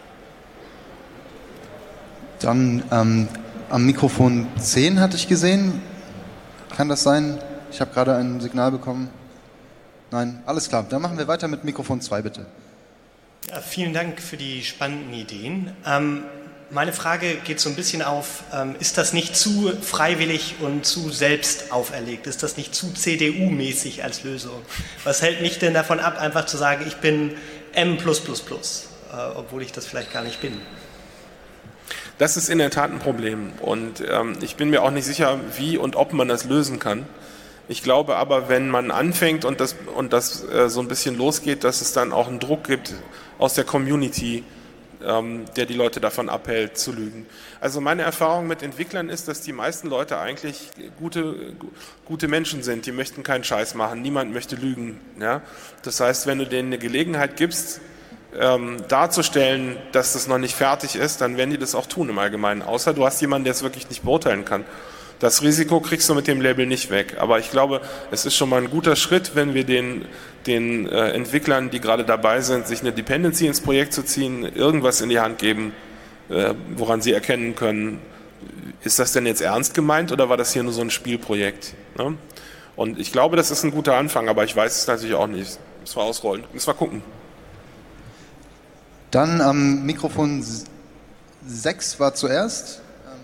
Dann ähm, am Mikrofon zehn hatte ich gesehen. Kann das sein? Ich habe gerade ein Signal bekommen. Nein, alles klar. Dann machen wir weiter mit Mikrofon zwei, bitte. Ja, vielen Dank für die spannenden Ideen. Ähm, meine Frage geht so ein bisschen auf, ähm, ist das nicht zu freiwillig und zu selbst auferlegt? Ist das nicht zu C D U-mäßig als Lösung? Was hält mich denn davon ab, einfach zu sagen, ich bin M plus plus plus, äh, obwohl ich das vielleicht gar nicht bin? Das ist in der Tat ein Problem und ähm, ich bin mir auch nicht sicher, wie und ob man das lösen kann. Ich glaube aber, wenn man anfängt und das, und das äh, so ein bisschen losgeht, dass es dann auch einen Druck gibt aus der Community, ähm, der die Leute davon abhält, zu lügen. Also meine Erfahrung mit Entwicklern ist, dass die meisten Leute eigentlich gute, gute Menschen sind. Die möchten keinen Scheiß machen. Niemand möchte lügen. Ja? Das heißt, wenn du denen eine Gelegenheit gibst, ähm, darzustellen, dass das noch nicht fertig ist, dann werden die das auch tun im Allgemeinen. Außer du hast jemanden, der es wirklich nicht beurteilen kann. Das Risiko kriegst du mit dem Label nicht weg. Aber ich glaube, es ist schon mal ein guter Schritt, wenn wir den, den äh, Entwicklern, die gerade dabei sind, sich eine Dependency ins Projekt zu ziehen, irgendwas in die Hand geben, äh, woran sie erkennen können, ist das denn jetzt ernst gemeint oder war das hier nur so ein Spielprojekt? Ne? Und ich glaube, das ist ein guter Anfang, aber ich weiß es natürlich auch nicht. Müssen wir ausrollen, müssen wir gucken. Dann am Mikrofon sechs war zuerst.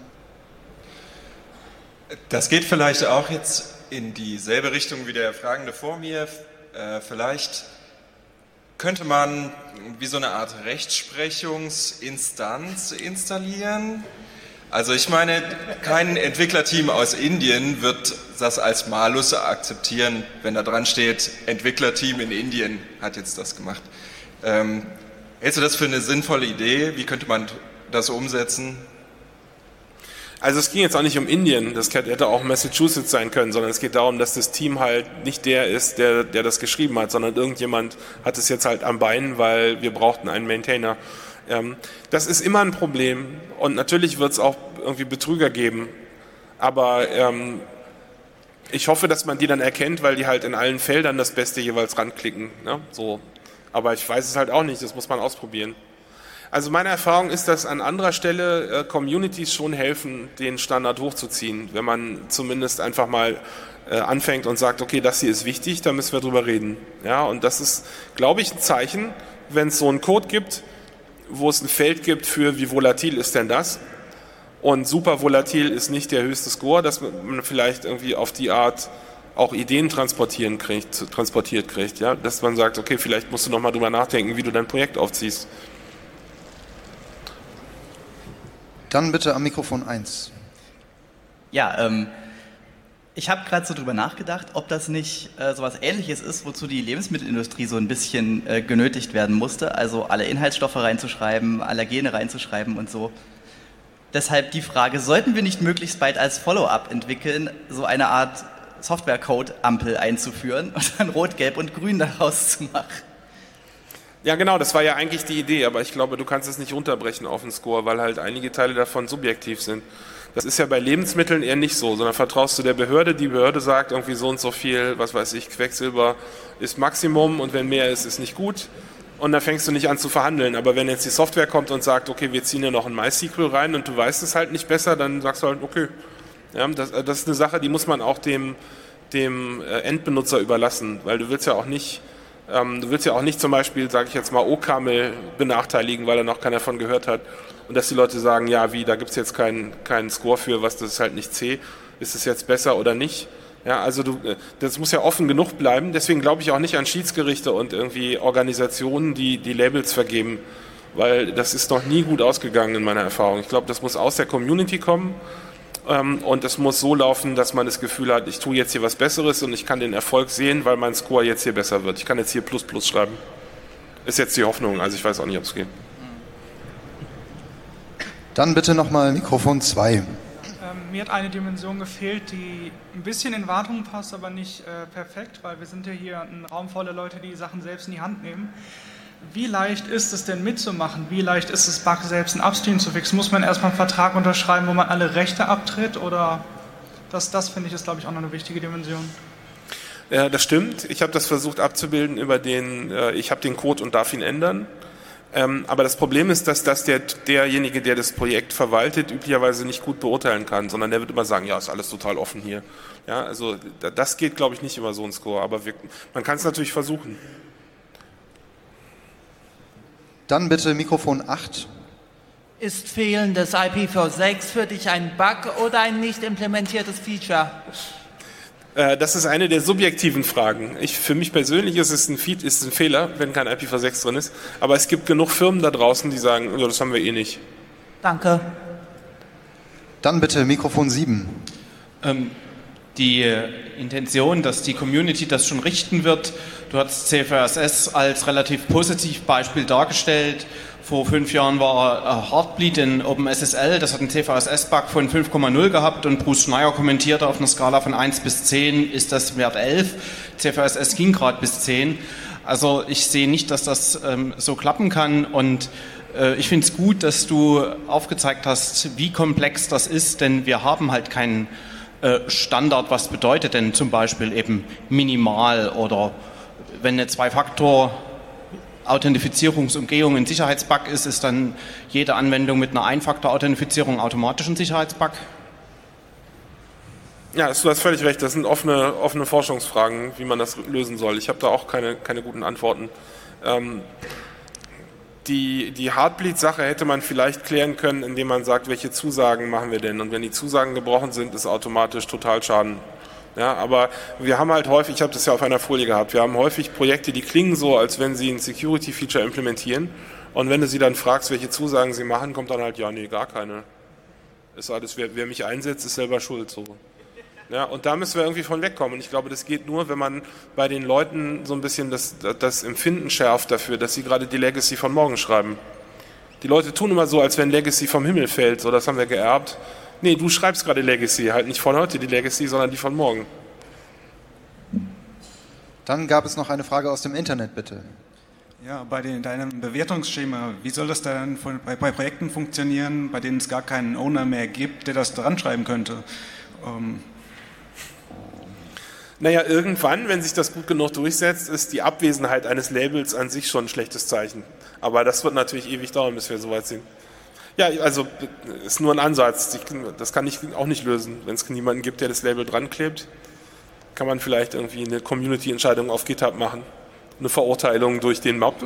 Das geht vielleicht auch jetzt in dieselbe Richtung wie der Fragende vor mir. Äh, vielleicht könnte man wie so eine Art Rechtsprechungsinstanz installieren. Also ich meine, kein Entwicklerteam aus Indien wird das als Malus akzeptieren, wenn da dran steht, Entwicklerteam in Indien hat jetzt das gemacht. Ähm, hältst du das für eine sinnvolle Idee? Wie könnte man das umsetzen? Also es ging jetzt auch nicht um Indien, das hätte auch Massachusetts sein können, sondern es geht darum, dass das Team halt nicht der ist, der, der das geschrieben hat, sondern irgendjemand hat es jetzt halt am Bein, weil wir brauchten einen Maintainer. Ähm, das ist immer ein Problem und natürlich wird es auch irgendwie Betrüger geben, aber ähm, ich hoffe, dass man die dann erkennt, weil die halt in allen Feldern das Beste jeweils ranklicken. Ne? So. Aber ich weiß es halt auch nicht, das muss man ausprobieren. Also meine Erfahrung ist, dass an anderer Stelle äh, Communities schon helfen, den Standard hochzuziehen, wenn man zumindest einfach mal äh, anfängt und sagt, okay, das hier ist wichtig, da müssen wir drüber reden. Ja, und das ist, glaube ich, ein Zeichen, wenn es so einen Code gibt, wo es ein Feld gibt für, wie volatil ist denn das? Und super volatil ist nicht der höchste Score, dass man vielleicht irgendwie auf die Art auch Ideen transportieren kriegt, transportiert kriegt. Ja? Dass man sagt, okay, vielleicht musst du nochmal drüber nachdenken, wie du dein Projekt aufziehst. Dann bitte am Mikrofon eins. Ja, ähm, ich habe gerade so drüber nachgedacht, ob das nicht äh, sowas Ähnliches ist, wozu die Lebensmittelindustrie so ein bisschen äh, genötigt werden musste, also alle Inhaltsstoffe reinzuschreiben, Allergene reinzuschreiben und so. Deshalb die Frage, sollten wir nicht möglichst bald als Follow-up entwickeln, so eine Art Software-Code-Ampel einzuführen und dann Rot, Gelb und Grün daraus zu machen? Ja, genau, das war ja eigentlich die Idee, aber ich glaube, du kannst es nicht runterbrechen auf den Score, weil halt einige Teile davon subjektiv sind. Das ist ja bei Lebensmitteln eher nicht so, sondern vertraust du der Behörde, die Behörde sagt irgendwie so und so viel, was weiß ich, Quecksilber ist Maximum und wenn mehr ist, ist nicht gut und dann fängst du nicht an zu verhandeln. Aber wenn jetzt die Software kommt und sagt, okay, wir ziehen ja noch ein MySQL rein und du weißt es halt nicht besser, dann sagst du halt, okay. Ja, das, das ist eine Sache, die muss man auch dem, dem Endbenutzer überlassen, weil du willst ja auch nicht Ähm, du willst ja auch nicht zum Beispiel, sage ich jetzt mal, OCaml benachteiligen, weil er noch keiner davon gehört hat. Und dass die Leute sagen, ja, wie, da gibt es jetzt keinen keinen Score für, was, das ist halt nicht C. Ist es jetzt besser oder nicht? Ja, also du, das muss ja offen genug bleiben. Deswegen glaube ich auch nicht an Schiedsgerichte und irgendwie Organisationen, die die Labels vergeben, weil das ist noch nie gut ausgegangen in meiner Erfahrung. Ich glaube, das muss aus der Community kommen. Und es muss so laufen, dass man das Gefühl hat, ich tue jetzt hier was Besseres und ich kann den Erfolg sehen, weil mein Score jetzt hier besser wird. Ich kann jetzt hier Plus Plus schreiben. Ist jetzt die Hoffnung, also ich weiß auch nicht, ob es geht. Dann bitte nochmal Mikrofon zwei. Ähm, mir hat eine Dimension gefehlt, die ein bisschen in Wartung passt, aber nicht äh, perfekt, weil wir sind ja hier ein Raum voller Leute, die Sachen selbst in die Hand nehmen. Wie leicht ist es denn mitzumachen? Wie leicht ist es, Bug selbst in Upstream zu fixen? Muss man erstmal einen Vertrag unterschreiben, wo man alle Rechte abtritt? Oder das, das finde ich, ist, glaube ich, auch noch eine wichtige Dimension. Ja, das stimmt. Ich habe das versucht abzubilden über den, äh, ich habe den Code und darf ihn ändern. Ähm, aber das Problem ist, dass das der, derjenige, der das Projekt verwaltet, üblicherweise nicht gut beurteilen kann, sondern der wird immer sagen, ja, ist alles total offen hier. Ja, also das geht, glaube ich, nicht über so einen Score. Aber wir, man kann es natürlich versuchen. Dann bitte Mikrofon acht. Ist fehlendes I P v sechs für dich ein Bug oder ein nicht implementiertes Feature? Äh, das ist eine der subjektiven Fragen. Ich, für mich persönlich ist es ein, Feed, ist ein Fehler, wenn kein I P v sechs drin ist. Aber es gibt genug Firmen da draußen, die sagen, oh, das haben wir eh nicht. Danke. Dann bitte Mikrofon sieben. Ähm, die Intention, dass die Community das schon richten wird. Du hast C V S S als relativ positiv Beispiel dargestellt. Vor fünf Jahren war Heartbleed in OpenSSL, das hat einen C V S S-Bug von fünf Komma null gehabt und Bruce Schneier kommentierte auf einer Skala von eins bis zehn, ist das Wert elf. C V S S ging gerade bis zehn. Also ich sehe nicht, dass das ähm, so klappen kann und äh, ich finde es gut, dass du aufgezeigt hast, wie komplex das ist, denn wir haben halt keinen äh, Standard, was bedeutet denn zum Beispiel eben minimal oder wenn eine Zwei-Faktor-Authentifizierungsumgehung ein Sicherheitsbug ist, ist dann jede Anwendung mit einer Ein-Faktor-Authentifizierung automatisch ein Sicherheitsbug? Ja, du hast völlig recht, das sind offene, offene Forschungsfragen, wie man das lösen soll. Ich habe da auch keine, keine guten Antworten. Ähm, die die Heartbleed-Sache hätte man vielleicht klären können, indem man sagt, welche Zusagen machen wir denn? Und wenn die Zusagen gebrochen sind, ist automatisch Totalschaden. Ja, aber wir haben halt häufig, ich habe das ja auf einer Folie gehabt, wir haben häufig Projekte, die klingen so, als wenn sie ein Security-Feature implementieren. Und wenn du sie dann fragst, welche Zusagen sie machen, kommt dann halt, ja, nee, gar keine. Ist alles, wer, wer mich einsetzt, ist selber schuld. So. Ja, und da müssen wir irgendwie von wegkommen. Und ich glaube, das geht nur, wenn man bei den Leuten so ein bisschen das, das Empfinden schärft dafür, dass sie gerade die Legacy von morgen schreiben. Die Leute tun immer so, als wenn Legacy vom Himmel fällt. So, das haben wir geerbt. Nee, du schreibst gerade Legacy, halt nicht von heute die Legacy, sondern die von morgen. Dann gab es noch eine Frage aus dem Internet, bitte. Ja, bei den, deinem Bewertungsschema, wie soll das dann von, bei, bei Projekten funktionieren, bei denen es gar keinen Owner mehr gibt, der das dran schreiben könnte? Ähm Naja, irgendwann, wenn sich das gut genug durchsetzt, ist die Abwesenheit eines Labels an sich schon ein schlechtes Zeichen. Aber das wird natürlich ewig dauern, bis wir so weit sind. Ja, also ist nur ein Ansatz. Das kann ich auch nicht lösen. Wenn es niemanden gibt, der das Label dran klebt, kann man vielleicht irgendwie eine Community-Entscheidung auf GitHub machen. Eine Verurteilung durch den Mob.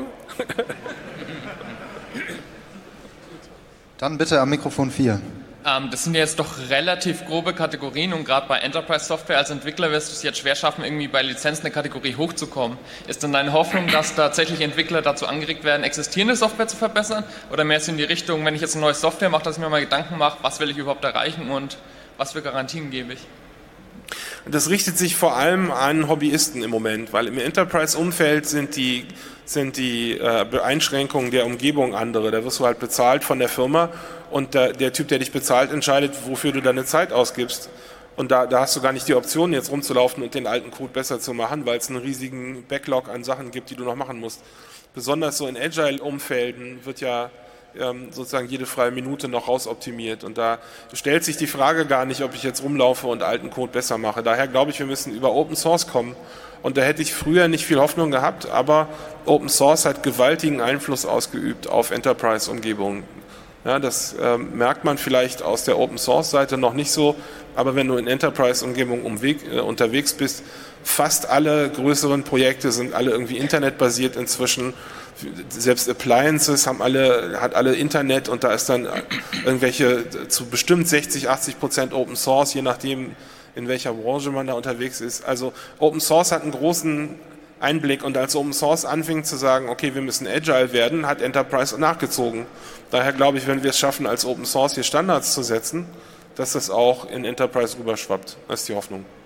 Dann bitte am Mikrofon vier. Ähm, das sind jetzt doch relativ grobe Kategorien und gerade bei Enterprise Software als Entwickler wirst du es jetzt schwer schaffen, irgendwie bei Lizenzen eine Kategorie hochzukommen. Ist denn deine Hoffnung, dass tatsächlich Entwickler dazu angeregt werden, existierende Software zu verbessern? Oder mehr so in die Richtung, wenn ich jetzt eine neue Software mache, dass ich mir mal Gedanken mache, was will ich überhaupt erreichen und was für Garantien gebe ich? Das richtet sich vor allem an Hobbyisten im Moment, weil im Enterprise-Umfeld sind die, sind die äh, Einschränkungen der Umgebung andere. Da wirst du halt bezahlt von der Firma und der, der Typ, der dich bezahlt, entscheidet, wofür du deine Zeit ausgibst. Und da, da hast du gar nicht die Option, jetzt rumzulaufen und den alten Code besser zu machen, weil es einen riesigen Backlog an Sachen gibt, die du noch machen musst. Besonders so in Agile-Umfelden wird ja sozusagen jede freie Minute noch rausoptimiert. Und da stellt sich die Frage gar nicht, ob ich jetzt rumlaufe und alten Code besser mache. Daher glaube ich, wir müssen über Open Source kommen. Und da hätte ich früher nicht viel Hoffnung gehabt, aber Open Source hat gewaltigen Einfluss ausgeübt auf Enterprise-Umgebungen. Ja, das äh, merkt man vielleicht aus der Open Source Seite noch nicht so, aber wenn du in Enterprise-Umgebungen umweg, äh, unterwegs bist, fast alle größeren Projekte sind alle irgendwie internetbasiert inzwischen. Selbst Appliances haben alle, hat alle Internet und da ist dann irgendwelche zu bestimmt sechzig, achtzig Prozent Open Source, je nachdem in welcher Branche man da unterwegs ist. Also Open Source hat einen großen Einblick und als Open Source anfing zu sagen, okay, wir müssen Agile werden, hat Enterprise nachgezogen. Daher glaube ich, wenn wir es schaffen, als Open Source hier Standards zu setzen, dass das auch in Enterprise rüberschwappt. Das ist die Hoffnung.